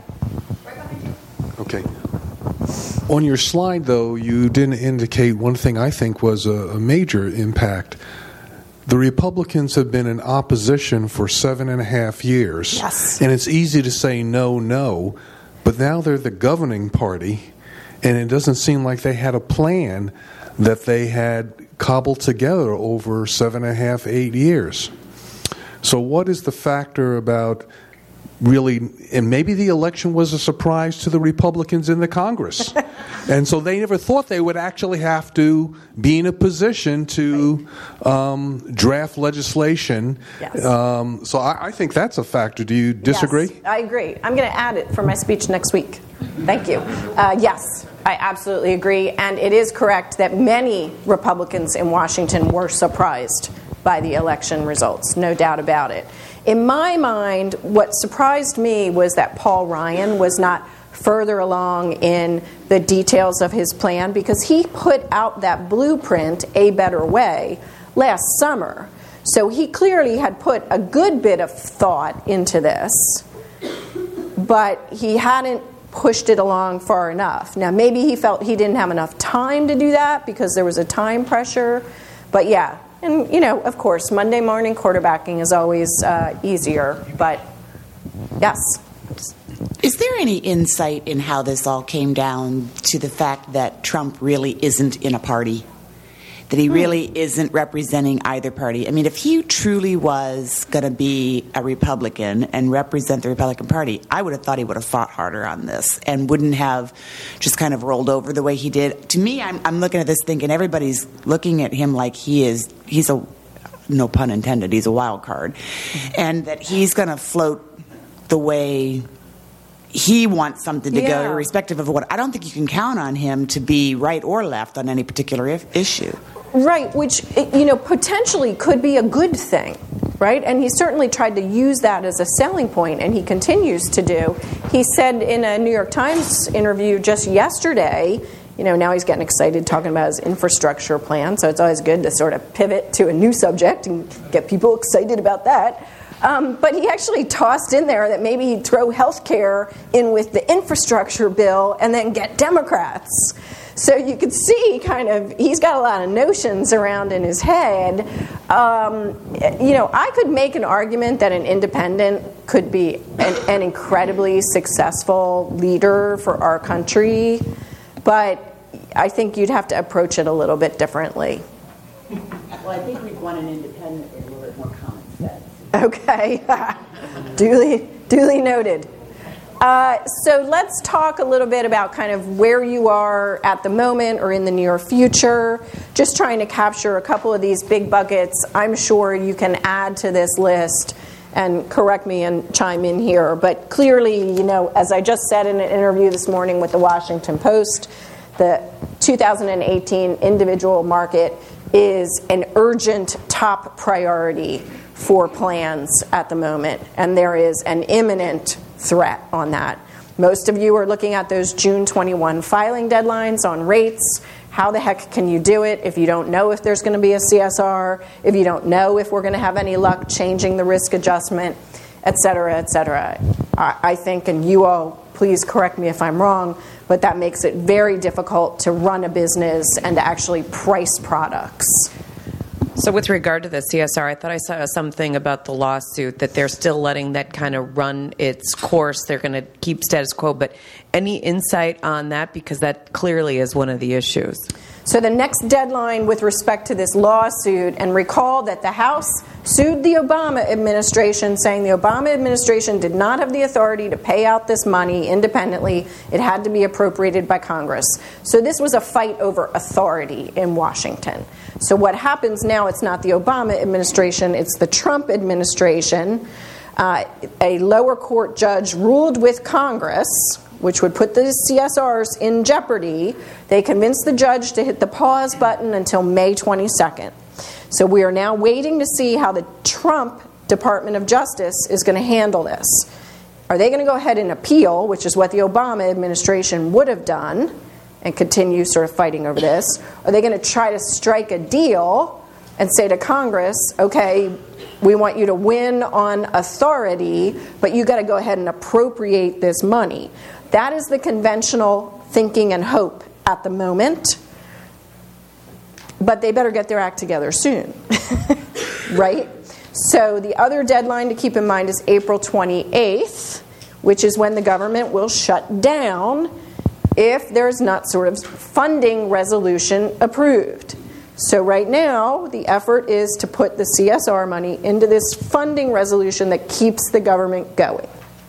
Okay. On your slide, though, you didn't indicate one thing I think was a major impact. The Republicans have been in opposition for 7.5 years. Yes. And it's easy to say no, but now they're the governing party, and it doesn't seem like they had a plan that they had cobbled together over 7.5, 8 years. So what is the factor about really, and maybe the election was a surprise to the Republicans in the Congress. And so they never thought they would actually have to be in a position to draft legislation. Yes. So I think that's a factor. Do you disagree? Yes, I agree. I'm going to add it for my speech next week. Thank you. Yes, I absolutely agree. And it is correct that many Republicans in Washington were surprised by the election results, no doubt about it. In my mind, what surprised me was that Paul Ryan was not further along in the details of his plan, because he put out that blueprint, A Better Way, last summer. So he clearly had put a good bit of thought into this, but he hadn't pushed it along far enough. Now, maybe he felt he didn't have enough time to do that because there was a time pressure, but yeah. And, you know, of course, Monday morning quarterbacking is always easier, but yes. Is there any insight in how this all came down to the fact that Trump really isn't in a party? That he really isn't representing either party? I mean, if he truly was going to be a Republican and represent the Republican Party, I would have thought he would have fought harder on this and wouldn't have just kind of rolled over the way he did. To me, I'm looking at this thinking everybody's looking at him like he's a, no pun intended, he's a wild card. And that he's going to float the way he wants something to go, irrespective of what. I don't think you can count on him to be right or left on any particular issue. Right, which, you know, potentially could be a good thing, right? And he certainly tried to use that as a selling point, and he continues to do. He said in a New York Times interview just yesterday, you know, now he's getting excited talking about his infrastructure plan, so it's always good to sort of pivot to a new subject and get people excited about that. But he actually tossed in there that maybe he'd throw health care in with the infrastructure bill and then get Democrats. So you could see kind of, he's got a lot of notions around in his head. You know, I could make an argument that an independent could be an incredibly successful leader for our country, but I think you'd have to approach it a little bit differently. Well, I think we'd want an independent with a little bit more common sense. Okay. Duly noted. So let's talk a little bit about kind of where you are at the moment or in the near future. Just trying to capture a couple of these big buckets. I'm sure you can add to this list and correct me and chime in here. But clearly, you know, as I just said in an interview this morning with the Washington Post, the 2018 individual market is an urgent top priority for plans at the moment, and there is an imminent threat on that. Most of you are looking at those June 21 filing deadlines on rates. How the heck can you do it if you don't know if there's going to be a CSR, if you don't know if we're going to have any luck changing the risk adjustment, et cetera, et cetera? I think, and you all please correct me if I'm wrong, but that makes it very difficult to run a business and to actually price products. So with regard to the CSR, I thought I saw something about the lawsuit that they're still letting that kind of run its course. They're going to keep status quo. But any insight on that? Because that clearly is one of the issues. So the next deadline with respect to this lawsuit, and recall that the House sued the Obama administration saying the Obama administration did not have the authority to pay out this money independently. It had to be appropriated by Congress. So this was a fight over authority in Washington. So what happens now, it's not the Obama administration, it's the Trump administration. A lower court judge ruled with Congress, which would put the CSRs in jeopardy. They convinced the judge to hit the pause button until May 22nd. So we are now waiting to see how the Trump Department of Justice is going to handle this. Are they going to go ahead and appeal, which is what the Obama administration would have done, and continue sort of fighting over this? Are they going to try to strike a deal and say to Congress, okay, we want you to win on authority, but you got to go ahead and appropriate this money? That is the conventional thinking and hope at the moment. But they better get their act together soon, right? So the other deadline to keep in mind is April 28th, which is when the government will shut down if there's not sort of funding resolution approved. So right now, the effort is to put the CSR money into this funding resolution that keeps the government going.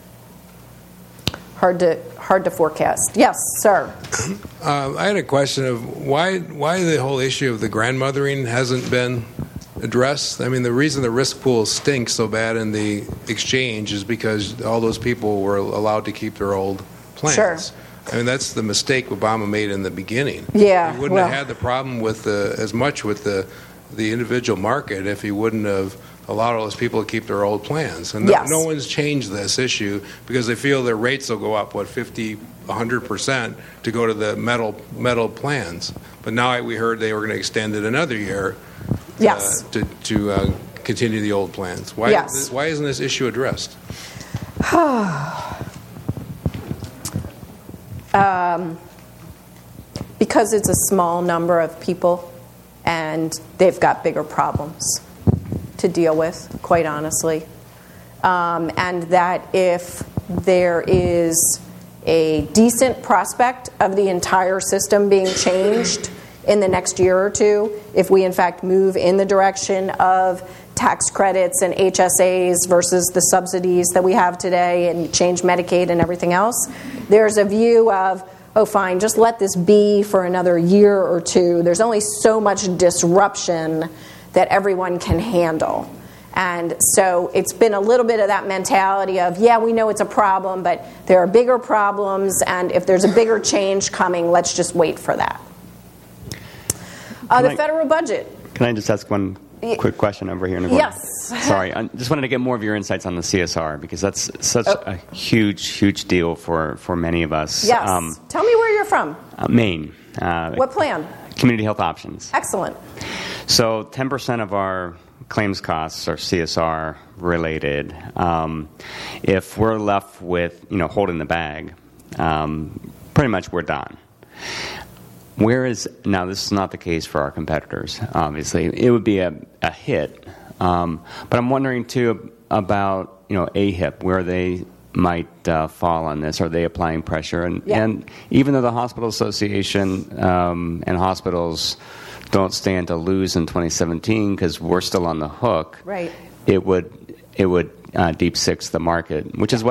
Hard to forecast. Yes, sir. I had a question of why the whole issue of the grandmothering hasn't been addressed. I mean, the reason the risk pool stinks so bad in the exchange is because all those people were allowed to keep their old plans. Sure. I mean, that's the mistake Obama made in the beginning. Yeah, he wouldn't have had the problem with as much with the individual market if he wouldn't have allowed all those people to keep their old plans. And yes. No one's changed this issue because they feel their rates will go up, 50, 100% to go to the metal plans. But now we heard they were going to extend it another year yes. to continue the old plans. Why isn't this issue addressed? Because it's a small number of people and they've got bigger problems to deal with, quite honestly. And that if there is a decent prospect of the entire system being changed in the next year or two, if we in fact move in the direction of tax credits and HSAs versus the subsidies that we have today and change Medicaid and everything else, there's a view of, oh fine, just let this be for another year or two. There's only so much disruption that everyone can handle. And so it's been a little bit of that mentality of, yeah, we know it's a problem, but there are bigger problems, and if there's a bigger change coming, let's just wait for that. The federal budget. Can I just ask one quick question over here, Nicole? Yes. Sorry, I just wanted to get more of your insights on the CSR, because that's such a huge deal for many of us. Yes. Tell me where you're from. Maine. What plan? Community Health Options. Excellent. So 10% of our claims costs are CSR related. If we're left with holding the bag, pretty much we're done. Now this is not the case for our competitors, obviously. It would be a hit. But I'm wondering too about AHIP, where they might fall on this. Are they applying pressure? And even though the Hospital Association and hospitals don't stand to lose in 2017 because we're still on the hook, right? It would deep six the market, which is what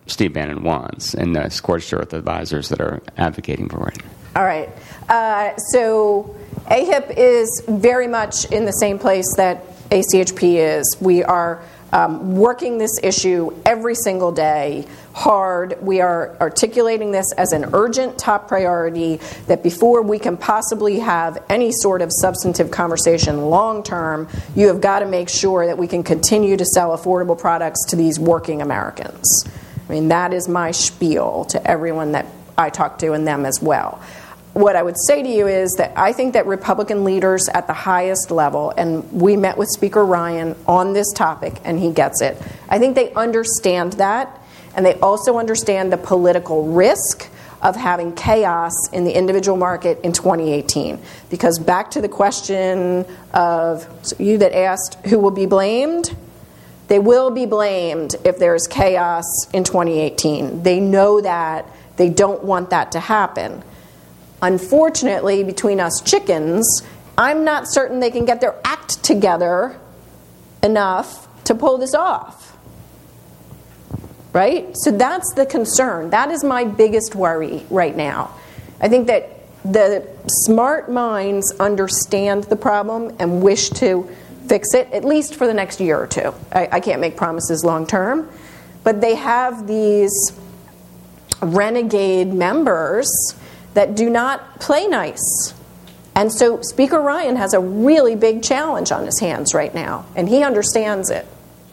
Steve Bannon wants and the scorched earth advisors that are advocating for it. All right. So AHIP is very much in the same place that ACHP is. We are working this issue every single day hard. We are articulating this as an urgent top priority, that before we can possibly have any sort of substantive conversation long term, you have got to make sure that we can continue to sell affordable products to these working Americans. I mean, that is my spiel to everyone that I talk to and them as well. What I would say to you is that I think that Republican leaders at the highest level, and we met with Speaker Ryan on this topic, and he gets it, I think they understand that, and they also understand the political risk of having chaos in the individual market in 2018. Because back to the question of you that asked who will be blamed, they will be blamed if there's chaos in 2018. They know that. They don't want that to happen. Unfortunately, between us chickens, I'm not certain they can get their act together enough to pull this off. Right? So that's the concern. That is my biggest worry right now. I think that the smart minds understand the problem and wish to fix it, at least for the next year or two. I can't make promises long term. But they have these renegade members that do not play nice. And so Speaker Ryan has a really big challenge on his hands right now, and he understands it.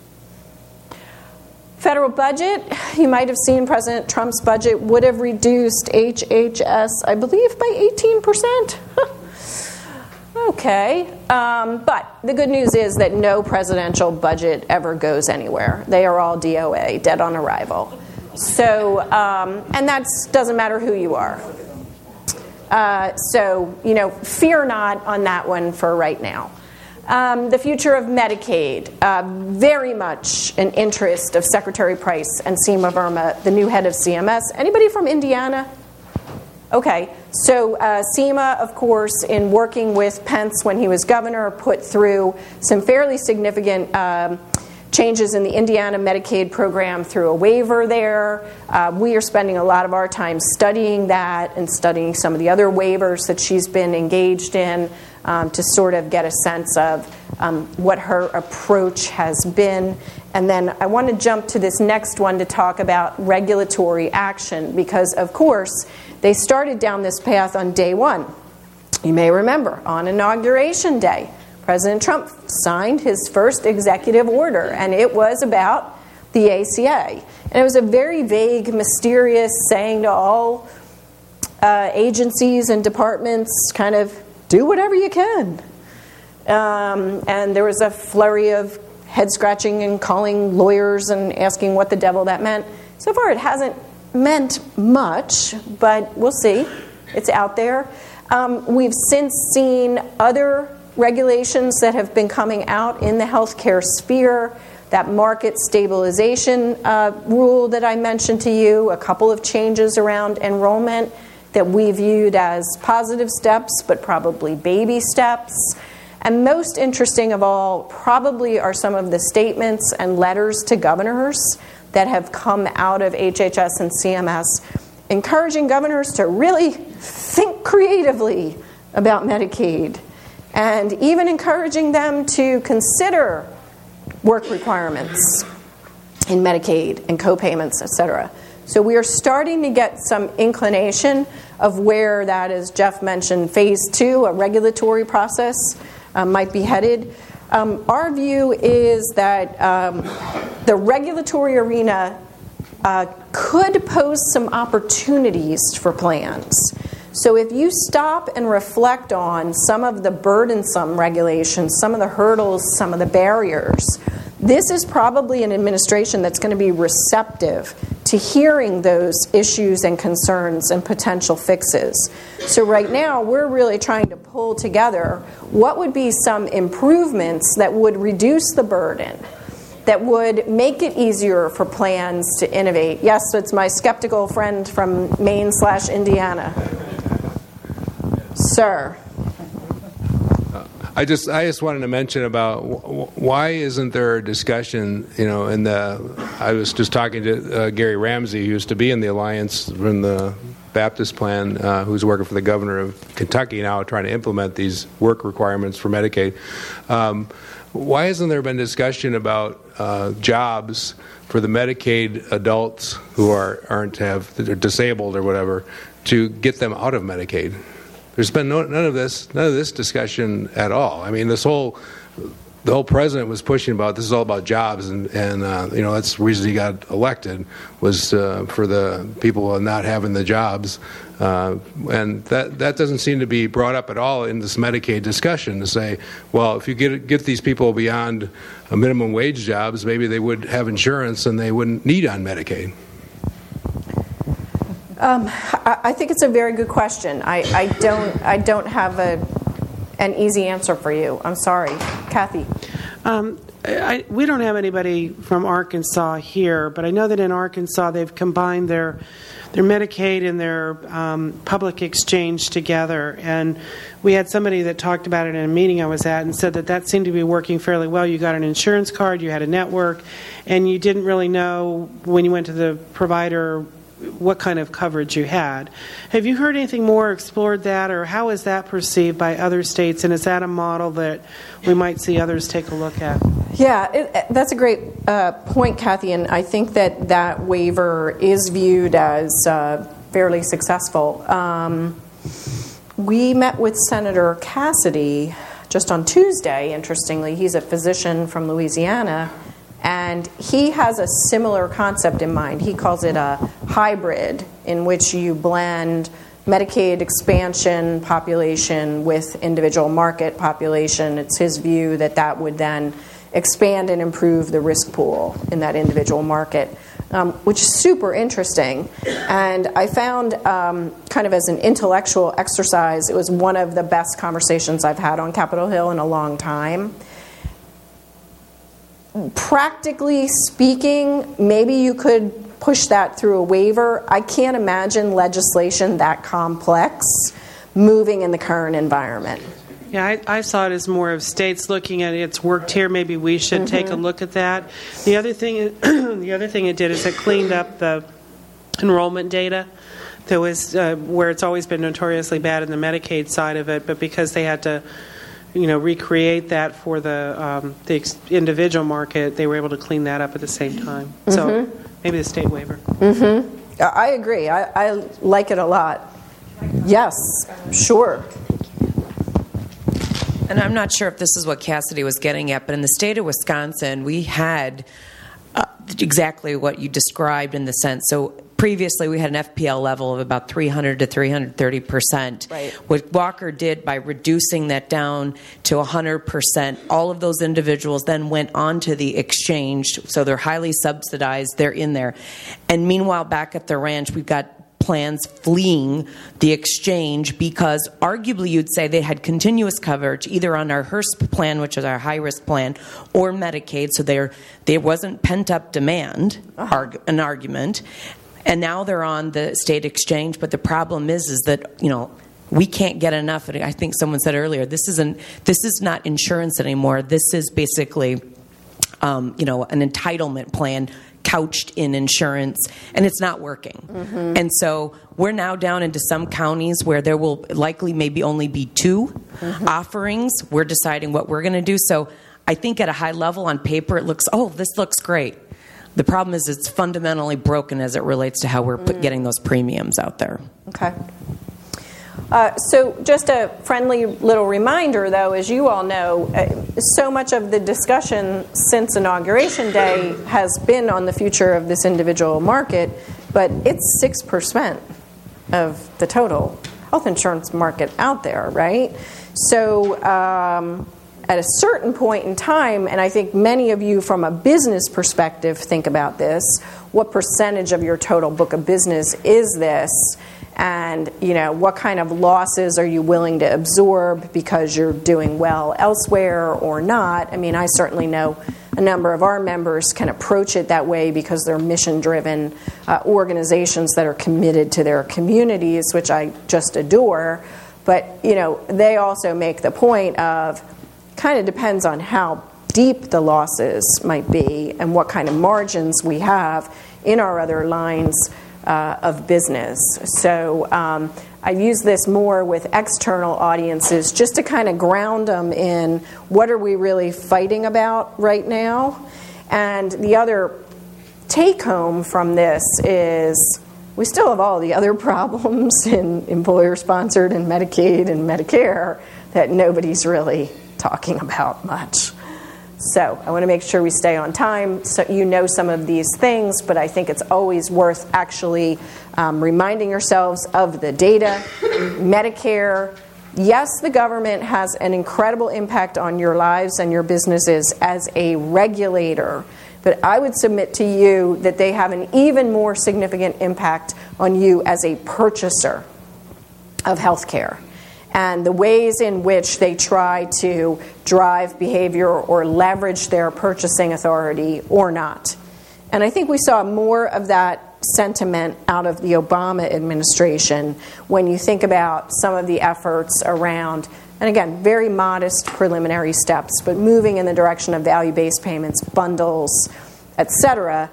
Federal budget, you might have seen President Trump's budget would have reduced HHS, I believe, by 18%. Okay. But the good news is that no presidential budget ever goes anywhere. They are all DOA, dead on arrival. So, and that doesn't matter who you are. So, fear not on that one for right now. The future of Medicaid, very much an interest of Secretary Price and Seema Verma, the new head of CMS. Anybody from Indiana? Okay, so Seema, of course, in working with Pence when he was governor, put through some fairly significant changes in the Indiana Medicaid program through a waiver there. We are spending a lot of our time studying that and studying some of the other waivers that she's been engaged in to sort of get a sense of what her approach has been. And then I want to jump to this next one to talk about regulatory action because, of course, they started down this path on day one. You may remember, on Inauguration Day, President Trump signed his first executive order, and it was about the ACA. And it was a very vague, mysterious saying to all agencies and departments, kind of, do whatever you can. And there was a flurry of head-scratching and calling lawyers and asking what the devil that meant. So far, it hasn't meant much, but we'll see. It's out there. We've since seen other regulations that have been coming out in the healthcare sphere, that market stabilization rule that I mentioned to you, a couple of changes around enrollment that we viewed as positive steps, but probably baby steps. And most interesting of all probably are some of the statements and letters to governors that have come out of HHS and CMS, encouraging governors to really think creatively about Medicaid, and even encouraging them to consider work requirements in Medicaid and co-payments, et cetera. So we are starting to get some inclination of where that, as Jeff mentioned, phase 2, a regulatory process, might be headed. Our view is that the regulatory arena could pose some opportunities for plans. So if you stop and reflect on some of the burdensome regulations, some of the hurdles, some of the barriers, this is probably an administration that's going to be receptive to hearing those issues and concerns and potential fixes. So right now, we're really trying to pull together what would be some improvements that would reduce the burden, that would make it easier for plans to innovate. Yes, it's my skeptical friend from Maine/Indiana. Sir. I just wanted to mention about why isn't there a discussion, I was just talking to Gary Ramsey, who used to be in the Alliance from the Baptist Plan, who's working for the governor of Kentucky now, trying to implement these work requirements for Medicaid. Why hasn't there been discussion about jobs for the Medicaid adults who they're disabled or whatever, to get them out of Medicaid? There's been none of this discussion at all. I mean, the whole president was pushing about this is all about jobs, and that's the reason he got elected was for the people not having the jobs, and that doesn't seem to be brought up at all in this Medicaid discussion. To say, well, if you get these people beyond a minimum wage jobs, maybe they would have insurance and they wouldn't need on Medicaid. I think it's a very good question. I don't have an easy answer for you. I'm sorry, Kathy. We don't have anybody from Arkansas here, but I know that in Arkansas they've combined their Medicaid and their public exchange together. And we had somebody that talked about it in a meeting I was at and said that seemed to be working fairly well. You got an insurance card, you had a network, and you didn't really know when you went to the provider what kind of coverage you had. Have you heard anything more, explored that, or how is that perceived by other states, and is that a model that we might see others take a look at? Yeah, that's a great point, Kathy, and I think that waiver is viewed as fairly successful. We met with Senator Cassidy just on Tuesday, interestingly. He's a physician from Louisiana, and he has a similar concept in mind. He calls it a hybrid, in which you blend Medicaid expansion population with individual market population. It's his view that would then expand and improve the risk pool in that individual market, which is super interesting. And I found, kind of as an intellectual exercise, it was one of the best conversations I've had on Capitol Hill in a long time. Practically speaking, maybe you could push that through a waiver. I can't imagine legislation that complex moving in the current environment. Yeah, I saw it as more of states looking at it's worked here. Maybe we should take a look at that. The other thing it did is it cleaned up the enrollment data. There was where it's always been notoriously bad in the Medicaid side of it, but because they had to recreate that for the individual market, they were able to clean that up at the same time. So maybe the state waiver. I agree. I like it a lot. Yes, sure. And I'm not sure if this is what Cassidy was getting at, but in the state of Wisconsin, we had exactly what you described in the sense. So previously, we had an FPL level of about 300 to 330%. Right. What Walker did by reducing that down to 100%, all of those individuals then went onto the exchange, so they're highly subsidized, they're in there. And meanwhile, back at the ranch, we've got plans fleeing the exchange because arguably you'd say they had continuous coverage either on our HRSP plan, which is our high-risk plan, or Medicaid, so there wasn't pent-up demand, an argument. And now they're on the state exchange, but the problem is that, we can't get enough. I think someone said earlier, this is not insurance anymore. This is basically, an entitlement plan couched in insurance, and it's not working. And so we're now down into some counties where there will likely maybe only be 2 offerings. We're deciding what we're going to do. So I think at a high level on paper, it looks, this looks great. The problem is it's fundamentally broken as it relates to how we're getting those premiums out there. Okay. So just a friendly little reminder, though, as you all know, so much of the discussion since Inauguration Day has been on the future of this individual market, but it's 6% of the total health insurance market out there, right? So at a certain point in time, and I think many of you from a business perspective think about this, what percentage of your total book of business is this? And, what kind of losses are you willing to absorb because you're doing well elsewhere or not? I mean, I certainly know a number of our members can approach it that way because they're mission-driven organizations that are committed to their communities, which I just adore. But, they also make the point of kind of depends on how deep the losses might be and what kind of margins we have in our other lines of business. So I use this more with external audiences just to kind of ground them in what are we really fighting about right now. And the other take home from this is we still have all the other problems in employer-sponsored and Medicaid and Medicare that nobody's really talking about much. So I want to make sure we stay on time so you know some of these things, but I think it's always worth actually reminding yourselves of the data. Medicare, yes, the government has an incredible impact on your lives and your businesses as a regulator, but I would submit to you that they have an even more significant impact on you as a purchaser of health care. And the ways in which they try to drive behavior or leverage their purchasing authority or not. And I think we saw more of that sentiment out of the Obama administration when you think about some of the efforts around, and again, very modest preliminary steps, but moving in the direction of value-based payments, bundles, etc.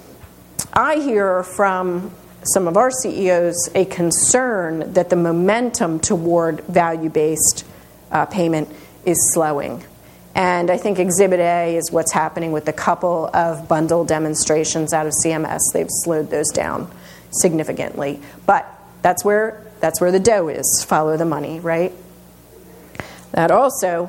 I hear from some of our CEOs a concern that the momentum toward value-based payment is slowing. And I think Exhibit A is what's happening with a couple of bundle demonstrations out of CMS. They've slowed those down significantly. But that's where the dough is. Follow the money, right? That also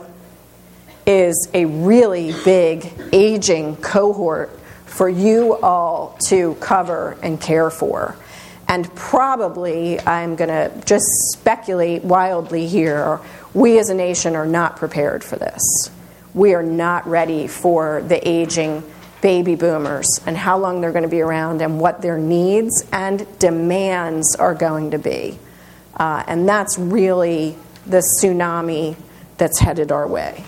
is a really big aging cohort for you all to cover and care for. And probably, I'm going to just speculate wildly here, we as a nation are not prepared for this. We are not ready for the aging baby boomers and how long they're going to be around and what their needs and demands are going to be. And that's really the tsunami that's headed our way.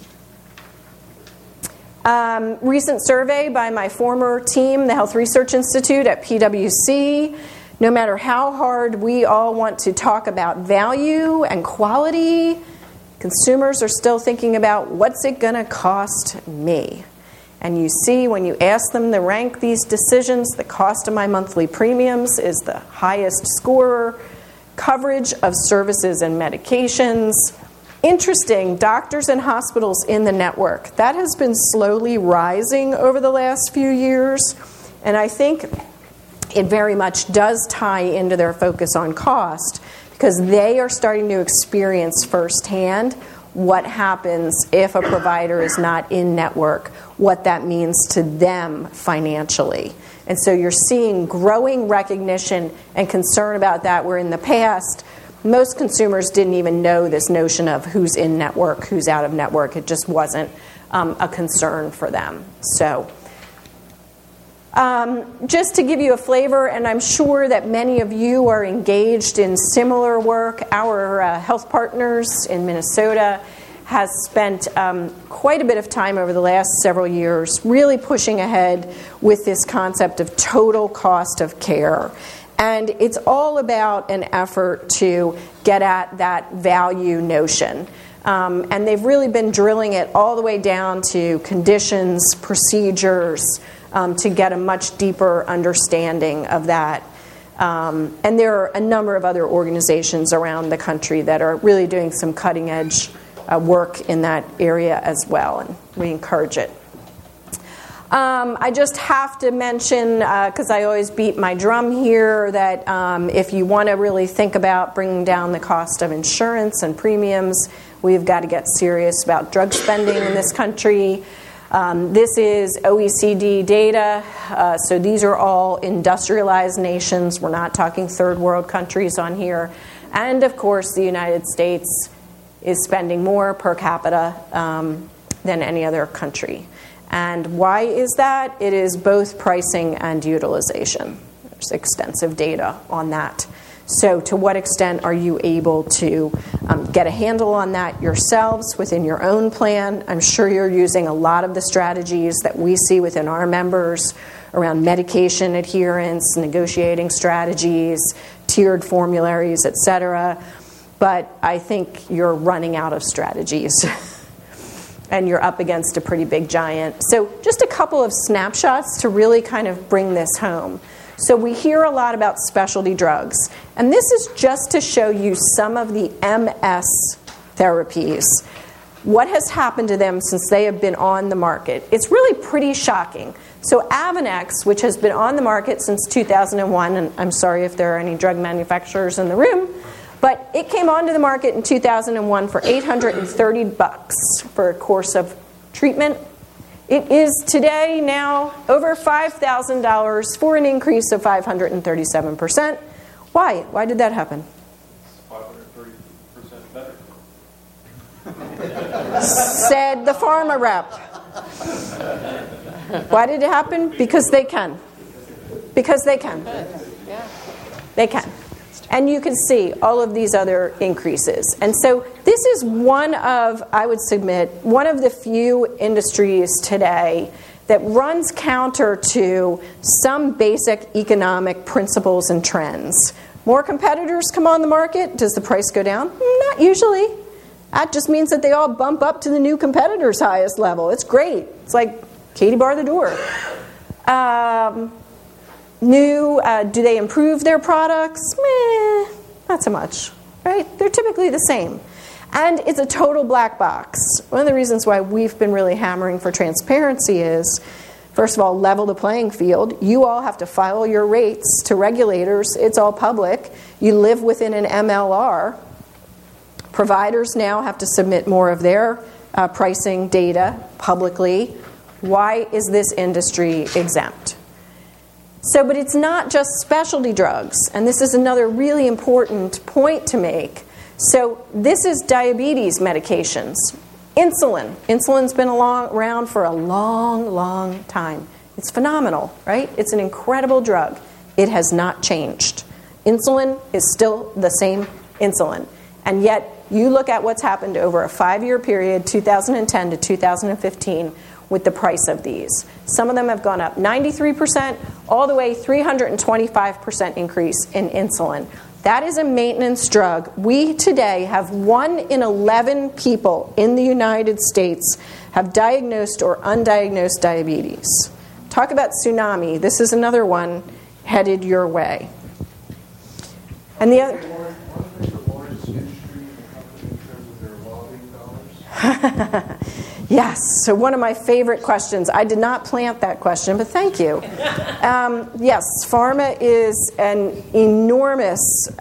Recent survey by my former team, the Health Research Institute at PwC. No matter how hard we all want to talk about value and quality, consumers are still thinking about what's it going to cost me. And you see when you ask them to rank these decisions, the cost of my monthly premiums is the highest scorer. Coverage of services and medications. Interesting, doctors and hospitals in the network. That has been slowly rising over the last few years. And I think it very much does tie into their focus on cost because they are starting to experience firsthand what happens if a provider is not in network, what that means to them financially. And so you're seeing growing recognition and concern about that, where in the past, most consumers didn't even know this notion of who's in network, who's out of network. It just wasn't a concern for them. So just to give you a flavor, and I'm sure that many of you are engaged in similar work, our health partners in Minnesota has spent quite a bit of time over the last several years really pushing ahead with this concept of total cost of care. And it's all about an effort to get at that value notion. And they've really been drilling it all the way down to conditions, procedures, to get a much deeper understanding of that. And there are a number of other organizations around the country that are really doing some cutting-edge work in that area as well, and we encourage it. I just have to mention, because I always beat my drum here, that if you want to really think about bringing down the cost of insurance and premiums, we've got to get serious about drug spending in this country. This is OECD data, so these are all industrialized nations. We're not talking third world countries on here. And of course, the United States is spending more per capita than any other country. And why is that? It is both pricing and utilization. There's extensive data on that. So to what extent are you able to get a handle on that yourselves within your own plan? I'm sure you're using a lot of the strategies that we see within our members around medication adherence, negotiating strategies, tiered formularies, etc. But I think you're running out of strategies. and you're up against a pretty big giant. So just a couple of snapshots to really kind of bring this home. So we hear a lot about specialty drugs, and this is just to show you some of the MS therapies. What has happened to them since they have been on the market? It's really pretty shocking. So Avonex, which has been on the market since 2001, and I'm sorry if there are any drug manufacturers in the room, but it came onto the market in 2001 for $830 for a course of treatment. It is today now over $5,000 for an increase of 537%. Why? Why did that happen? 530% better. Said the pharma rep. Why did it happen? Because they can. Because they can. They can. And you can see all of these other increases. And so this is one of, I would submit, one of the few industries today that runs counter to some basic economic principles and trends. More competitors come on the market. Does the price go down? Not usually. That just means that they all bump up to the new competitor's highest level. It's great. It's like Katie bar the door. Do they improve their products? Meh, not so much, right? They're typically the same. And it's a total black box. One of the reasons why we've been really hammering for transparency is, first of all, level the playing field. You all have to file your rates to regulators. It's all public. You live within an MLR. Providers now have to submit more of their pricing data publicly. Why is this industry exempt? So, but it's not just specialty drugs, and this is another really important point to make. So this is diabetes medications. Insulin. Insulin's been around for a long, long time. It's phenomenal, right? It's an incredible drug. It has not changed. Insulin is still the same insulin. And yet, you look at what's happened over a 5-year period, 2010 to 2015, with the price of these. Some of them have gone up 93%, all the way 325% increase in insulin. That is a maintenance drug. We today have 1 in 11 people in the United States have diagnosed or undiagnosed diabetes. Talk about tsunami. This is another one headed your way. And the other... Yes, so one of my favorite questions. I did not plant that question, but thank you. Yes, pharma is an enormous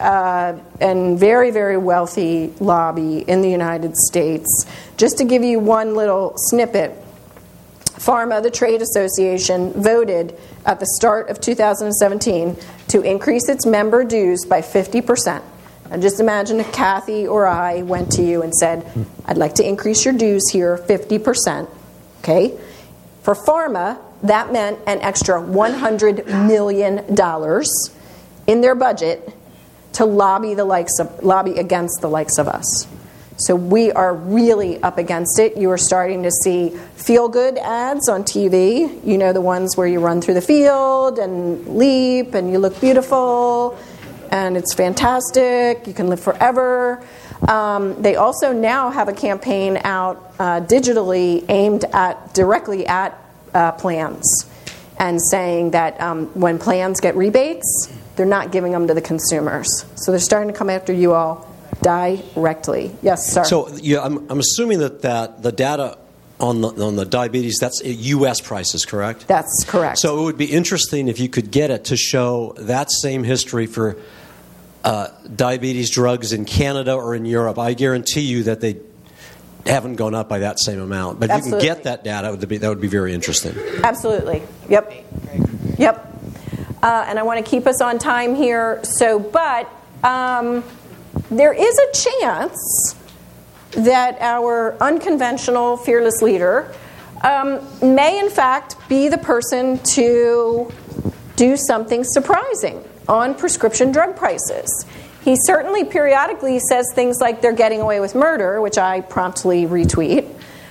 and very, very wealthy lobby in the United States. Just to give you one little snippet, pharma, the trade association, voted at the start of 2017 to increase its member dues by 50%. And just imagine if Kathy or I went to you and said, I'd like to increase your dues here 50%. Okay? For pharma, that meant an extra $100 million in their budget to lobby against the likes of us. So we are really up against it. You are starting to see feel-good ads on TV. You know, the ones where you run through the field and leap and you look beautiful. And it's fantastic. You can live forever. They also now have a campaign out digitally aimed directly at plans, and saying that when plans get rebates, they're not giving them to the consumers. So they're starting to come after you all directly. Yes, sir. So yeah, I'm assuming that the data on the diabetes, that's U.S. prices, correct? That's correct. So it would be interesting if you could get it to show that same history for diabetes drugs in Canada or in Europe. I guarantee you that they haven't gone up by that same amount. But if you can get that data, that would be very interesting. Absolutely. Yep. Yep. And I want to keep us on time here. But there is a chance that our unconventional, fearless leader may, in fact, be the person to do something surprising on prescription drug prices. He certainly periodically says things like they're getting away with murder, which I promptly retweet.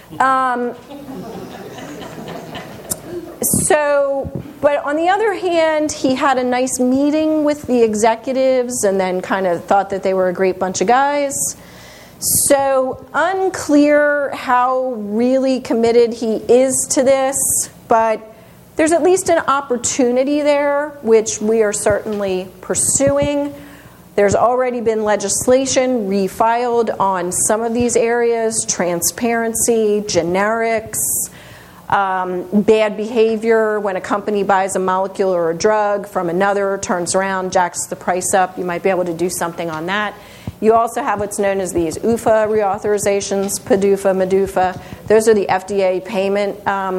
But on the other hand, he had a nice meeting with the executives and then kind of thought that they were a great bunch of guys. So unclear how really committed he is to this, but there's at least an opportunity there, which we are certainly pursuing. There's already been legislation refiled on some of these areas: transparency, generics, bad behavior when a company buys a molecule or a drug from another, turns around, jacks the price up. You might be able to do something on that. You also have what's known as these UFA reauthorizations, PDUFA, MDUFA. Those are the FDA payment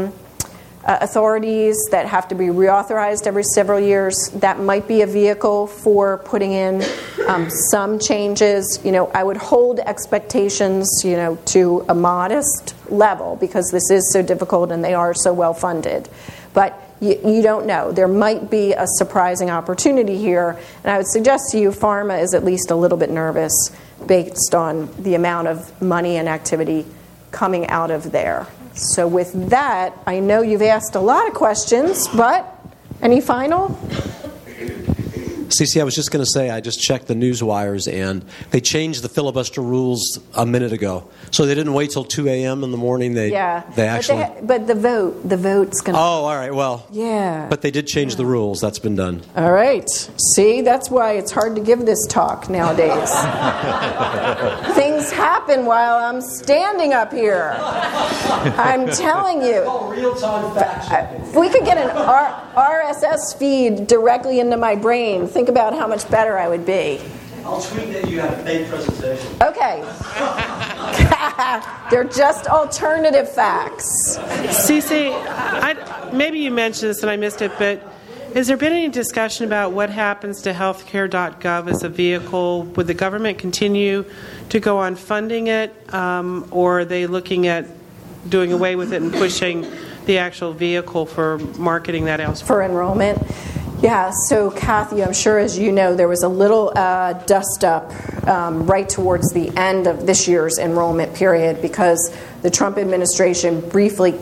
authorities that have to be reauthorized every several years. That might be a vehicle for putting in some changes. I would hold expectations, to a modest level because this is so difficult and they are so well funded. But you don't know. There might be a surprising opportunity here, and I would suggest to you pharma is at least a little bit nervous based on the amount of money and activity coming out of there. So with that, I know you've asked a lot of questions, but any final? Cece, I was just going to say, I just checked the news wires, and they changed the filibuster rules a minute ago. So they didn't wait till 2 a.m. in the morning. They actually. But the vote's going to. Oh, all right. Well. Yeah. But they did change the rules. That's been done. All right. See, that's why it's hard to give this talk nowadays. Things happen while I'm standing up here. I'm telling you. Oh, real-time fact checking. If we could get an RSS feed directly into my brain, think about how much better I would be. I'll tweet that you had a fake presentation. Okay. They're just alternative facts. Cece, maybe you mentioned this and I missed it, but has there been any discussion about what happens to healthcare.gov as a vehicle? Would the government continue to go on funding it, or are they looking at doing away with it and pushing the actual vehicle for marketing that elsewhere? For enrollment? Yeah, so Kathy, I'm sure as you know, there was a little dust-up right towards the end of this year's enrollment period because the Trump administration briefly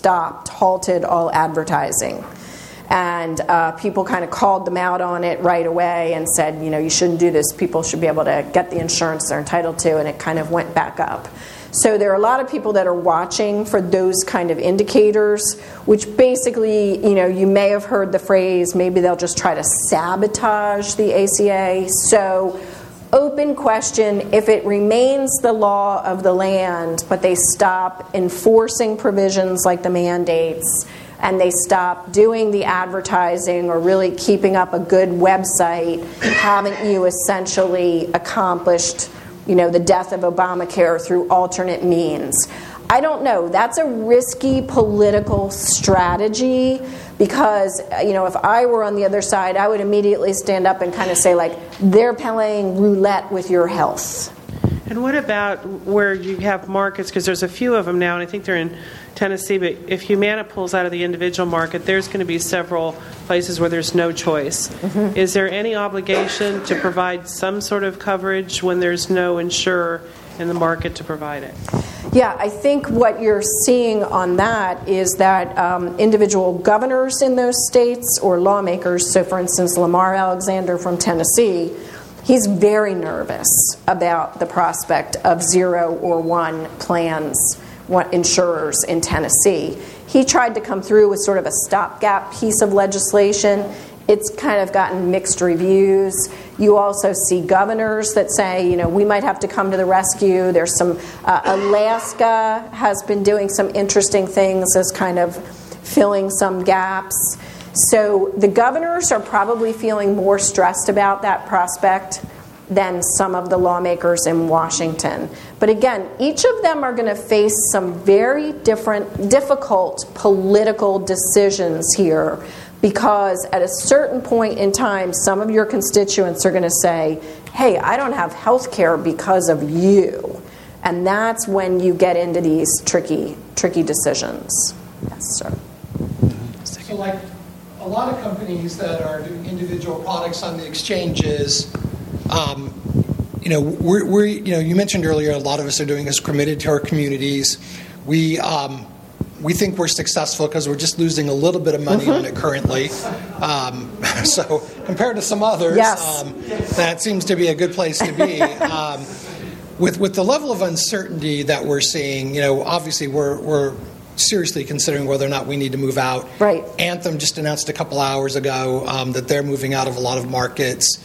halted all advertising. And people kind of called them out on it right away and said, you shouldn't do this. People should be able to get the insurance they're entitled to, and it kind of went back up. So there are a lot of people that are watching for those kind of indicators, which basically, you may have heard the phrase, maybe they'll just try to sabotage the ACA. So open question, if it remains the law of the land, but they stop enforcing provisions like the mandates, and they stop doing the advertising or really keeping up a good website, haven't you essentially accomplished the death of Obamacare through alternate means? I don't know. That's a risky political strategy because, if I were on the other side, I would immediately stand up and kind of say, they're playing roulette with your health. And what about where you have markets, because there's a few of them now, and I think they're in Tennessee, but if Humana pulls out of the individual market, there's going to be several places where there's no choice. Mm-hmm. Is there any obligation to provide some sort of coverage when there's no insurer in the market to provide it? Yeah, I think what you're seeing on that is that individual governors in those states or lawmakers, so for instance, Lamar Alexander from Tennessee, he's very nervous about the prospect of 0 or 1 plans, insurers in Tennessee. He tried to come through with sort of a stopgap piece of legislation. It's kind of gotten mixed reviews. You also see governors that say, we might have to come to the rescue. There's some, Alaska has been doing some interesting things as kind of filling some gaps. So the governors are probably feeling more stressed about that prospect than some of the lawmakers in Washington. But again, each of them are going to face some very difficult political decisions here because at a certain point in time, some of your constituents are going to say, hey, I don't have health care because of you. And that's when you get into these tricky decisions. Yes, sir. So a lot of companies that are doing individual products on the exchanges, you mentioned earlier, a lot of us are doing this committed to our communities. We think we're successful because we're just losing a little bit of money on it currently. So compared to some others, yes. That seems to be a good place to be. with the level of uncertainty that we're seeing, obviously we're seriously considering whether or not we need to move out. Right. Anthem just announced a couple hours ago that they're moving out of a lot of markets.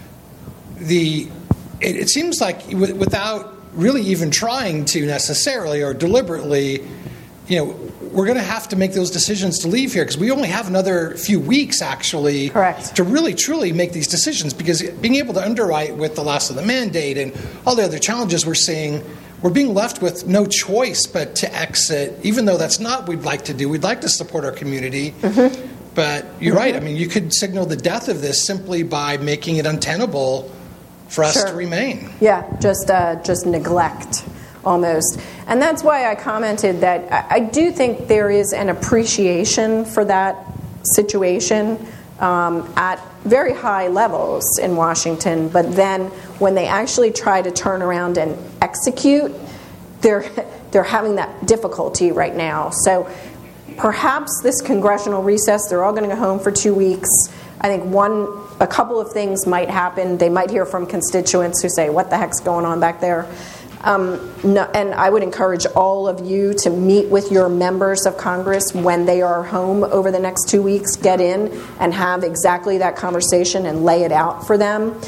It seems like without really even trying to necessarily or deliberately, we're going to have to make those decisions to leave here because we only have another few weeks, actually, correct, to really, truly make these decisions. Because being able to underwrite with the loss of the mandate and all the other challenges we're seeing, we're being left with no choice but to exit, even though that's not what we'd like to do. We'd like to support our community. Mm-hmm. But you're right. I mean, you could signal the death of this simply by making it untenable for us to remain. Yeah, just neglect almost. And that's why I commented that I do think there is an appreciation for that situation at very high levels in Washington, but then when they actually try to turn around and execute, they're having that difficulty right now. So perhaps this congressional recess, they're all going to go home for 2 weeks. I think a couple of things might happen. They might hear from constituents who say, what the heck's going on back there? No, and I would encourage all of you to meet with your members of Congress when they are home over the next 2 weeks. Get in and have exactly that conversation and lay it out for them.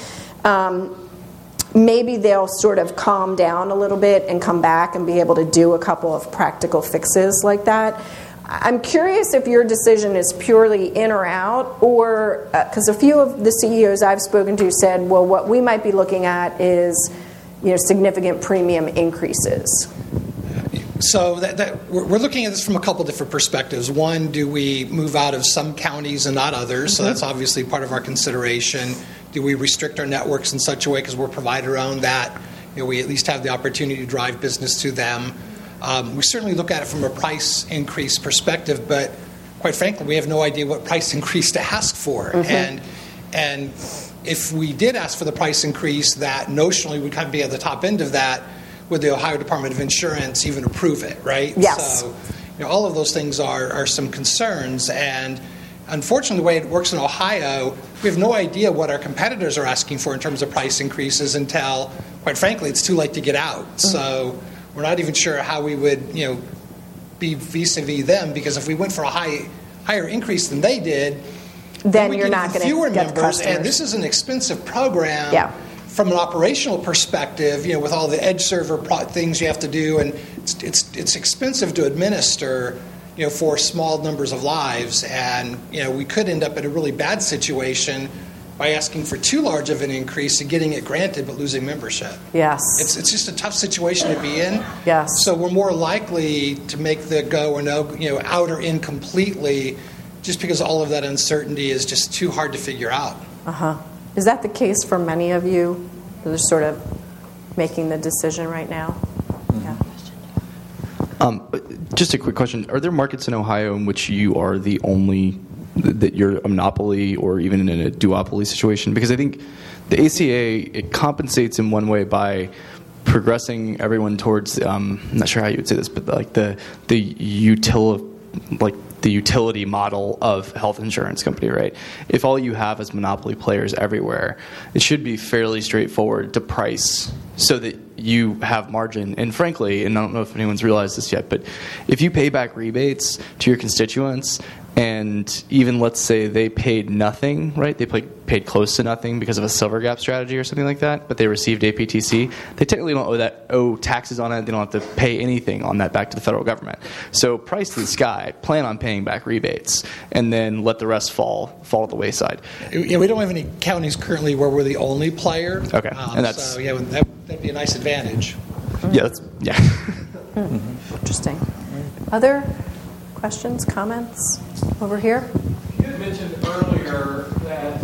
Maybe they'll sort of calm down a little bit and come back and be able to do a couple of practical fixes like that. I'm curious if your decision is purely in or out, or because a few of the CEOs I've spoken to said, well, what we might be looking at is significant premium increases. So we're looking at this from a couple different perspectives. One, do we move out of some counties and not others? Mm-hmm. So that's obviously part of our consideration. Do we restrict our networks in such a way, because we're provider-owned, that we at least have the opportunity to drive business to them? We certainly look at it from a price increase perspective, but quite frankly, we have no idea what price increase to ask for. Mm-hmm. And if we did ask for the price increase, that notionally would kind of be at the top end of that, would the Ohio Department of Insurance even approve it, right? Yes. So all of those things are some concerns. And unfortunately, the way it works in Ohio, we have no idea what our competitors are asking for in terms of price increases until, quite frankly, it's too late to get out. Mm-hmm. So we're not even sure how we would, be vis-a-vis them, because if we went for a higher increase than they did, then you're not going to fewer get members, customers. and this is an expensive program. Yeah. From an operational perspective, with all the edge server things you have to do, and it's expensive to administer, for small numbers of lives, and we could end up in a really bad situation by asking for too large of an increase and getting it granted but losing membership. Yes. It's just a tough situation to be in. Yes. So we're more likely to make the go or no, out or in completely, just because all of that uncertainty is just too hard to figure out. Uh-huh. Is that the case for many of you who are sort of making the decision right now? Yeah. Just a quick question. Are there markets in Ohio in which you are the only, that you're a monopoly or even in a duopoly situation? Because I think the ACA, it compensates in one way by progressing everyone towards, I'm not sure how you would say this, but like the utility model of health insurance company, right? If all you have is monopoly players everywhere, it should be fairly straightforward to price so that you have margin. And frankly, and I don't know if anyone's realized this yet, but if you pay back rebates to your constituents, and even let's say they paid nothing, right? They paid close to nothing because of a silver gap strategy or something like that, but they received APTC. They technically don't owe taxes on it. They don't have to pay anything on that back to the federal government. So price to the sky, plan on paying back rebates, and then let the rest fall to the wayside. Yeah, we don't have any counties currently where we're the only player. Okay, and that's so yeah, that'd be a nice advantage. Yeah, Interesting. Other questions, comments over here? You had mentioned earlier that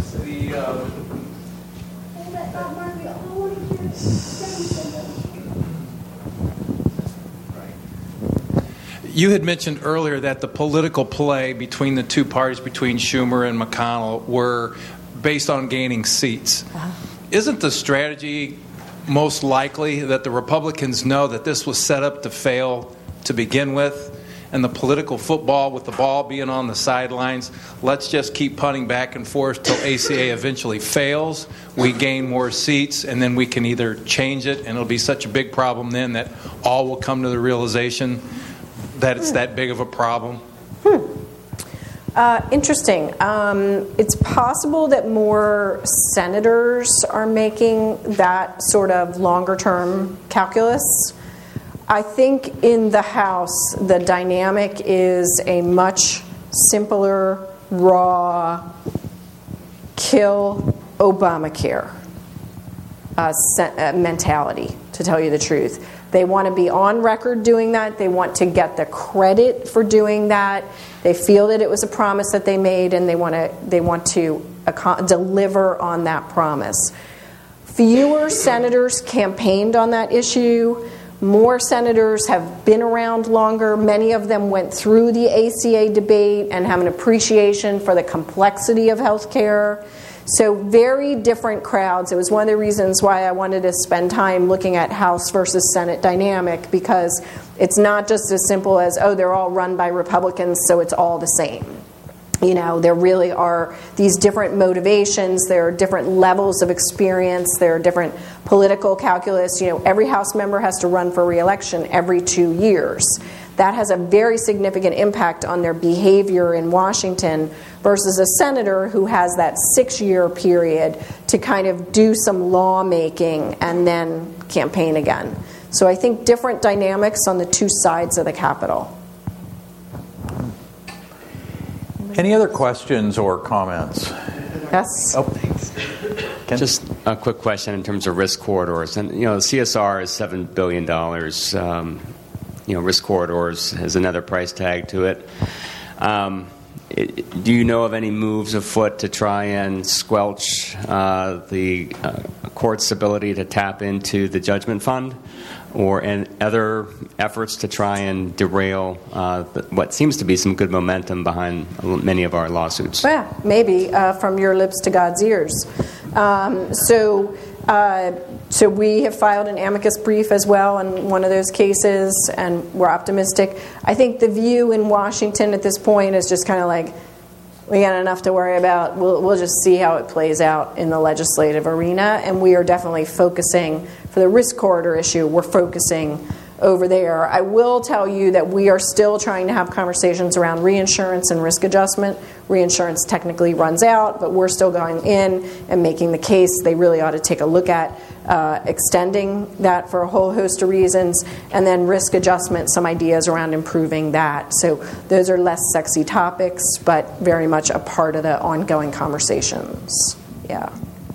the political play between the two parties, between Schumer and McConnell, were based on gaining seats. Uh-huh. Isn't the strategy most likely that the Republicans know that this was set up to fail to begin with, and the political football with the ball being on the sidelines. Let's just keep punting back and forth till ACA eventually fails. We gain more seats, and then we can either change it, and it'll be such a big problem then that all will come to the realization that it's that big of a problem. Interesting. It's possible that more senators are making that sort of longer-term calculus. I think in the House, the dynamic is a much simpler, raw, kill Obamacare mentality, to tell you the truth. They want to be on record doing that. They want to get the credit for doing that. They feel that it was a promise that they made, and they want to deliver on that promise. Fewer senators campaigned on that issue. More senators have been around longer. Many of them went through the ACA debate and have an appreciation for the complexity of health care. So very different crowds. It was one of the reasons why I wanted to spend time looking at House versus Senate dynamic, because it's not just as simple as, oh, they're all run by Republicans, so it's all the same. You know, there really are these different motivations. There are different levels of experience. There are different political calculus. You know, every House member has to run for re-election every 2 years. That has a very significant impact on their behavior in Washington versus a senator who has that 6-year period to kind of do some lawmaking and then campaign again. So I think different dynamics on the two sides of the Capitol. Any other questions or comments? Yes. Oh, thanks. Just a quick question in terms of risk corridors. And, you know, the CSR is $7 billion. You know, risk corridors has another price tag to it. Do you know of any moves afoot to try and squelch the court's ability to tap into the judgment fund, or other efforts to try and derail what seems to be some good momentum behind many of our lawsuits? Yeah, maybe from your lips to God's ears. So we have filed an amicus brief as well in one of those cases, and we're optimistic. I think the view in Washington at this point is just kind of like, we got enough to worry about. We'll just see how it plays out in the legislative arena, and we are definitely focusing, for the risk corridor issue, we're focusing over there. I will tell you that we are still trying to have conversations around reinsurance and risk adjustment. Reinsurance technically runs out, but we're still going in and making the case they really ought to take a look at extending that for a whole host of reasons. And then risk adjustment, some ideas around improving that. So those are less sexy topics, but very much a part of the ongoing conversations. Yeah.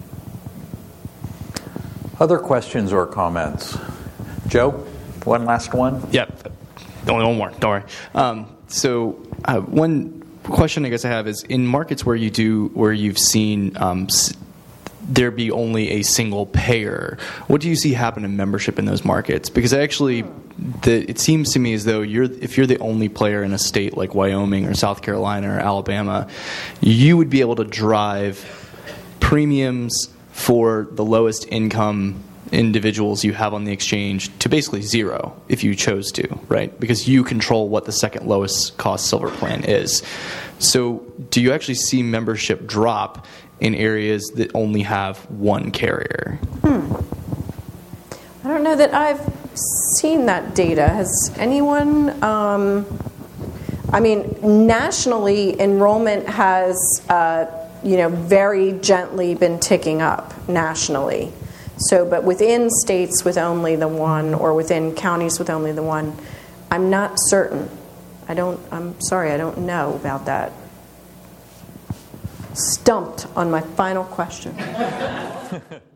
Other questions or comments? Joe, one last one? Yep. Only one more. Don't worry. One question I guess I have is, in markets where you've seen there be only a single payer, what do you see happen in membership in those markets? Because it seems to me as though if you're the only player in a state like Wyoming or South Carolina or Alabama, you would be able to drive premiums for the lowest income individuals you have on the exchange to basically zero if you chose to, right? Because you control what the second lowest cost silver plan is. So do you actually see membership drop in areas that only have one carrier? I don't know that I've seen that data. Has anyone? Nationally, enrollment has very gently been ticking up nationally. So, but within states with only the one, or within counties with only the one, I'm not certain. I'm sorry, I don't know about that. Stumped on my final question.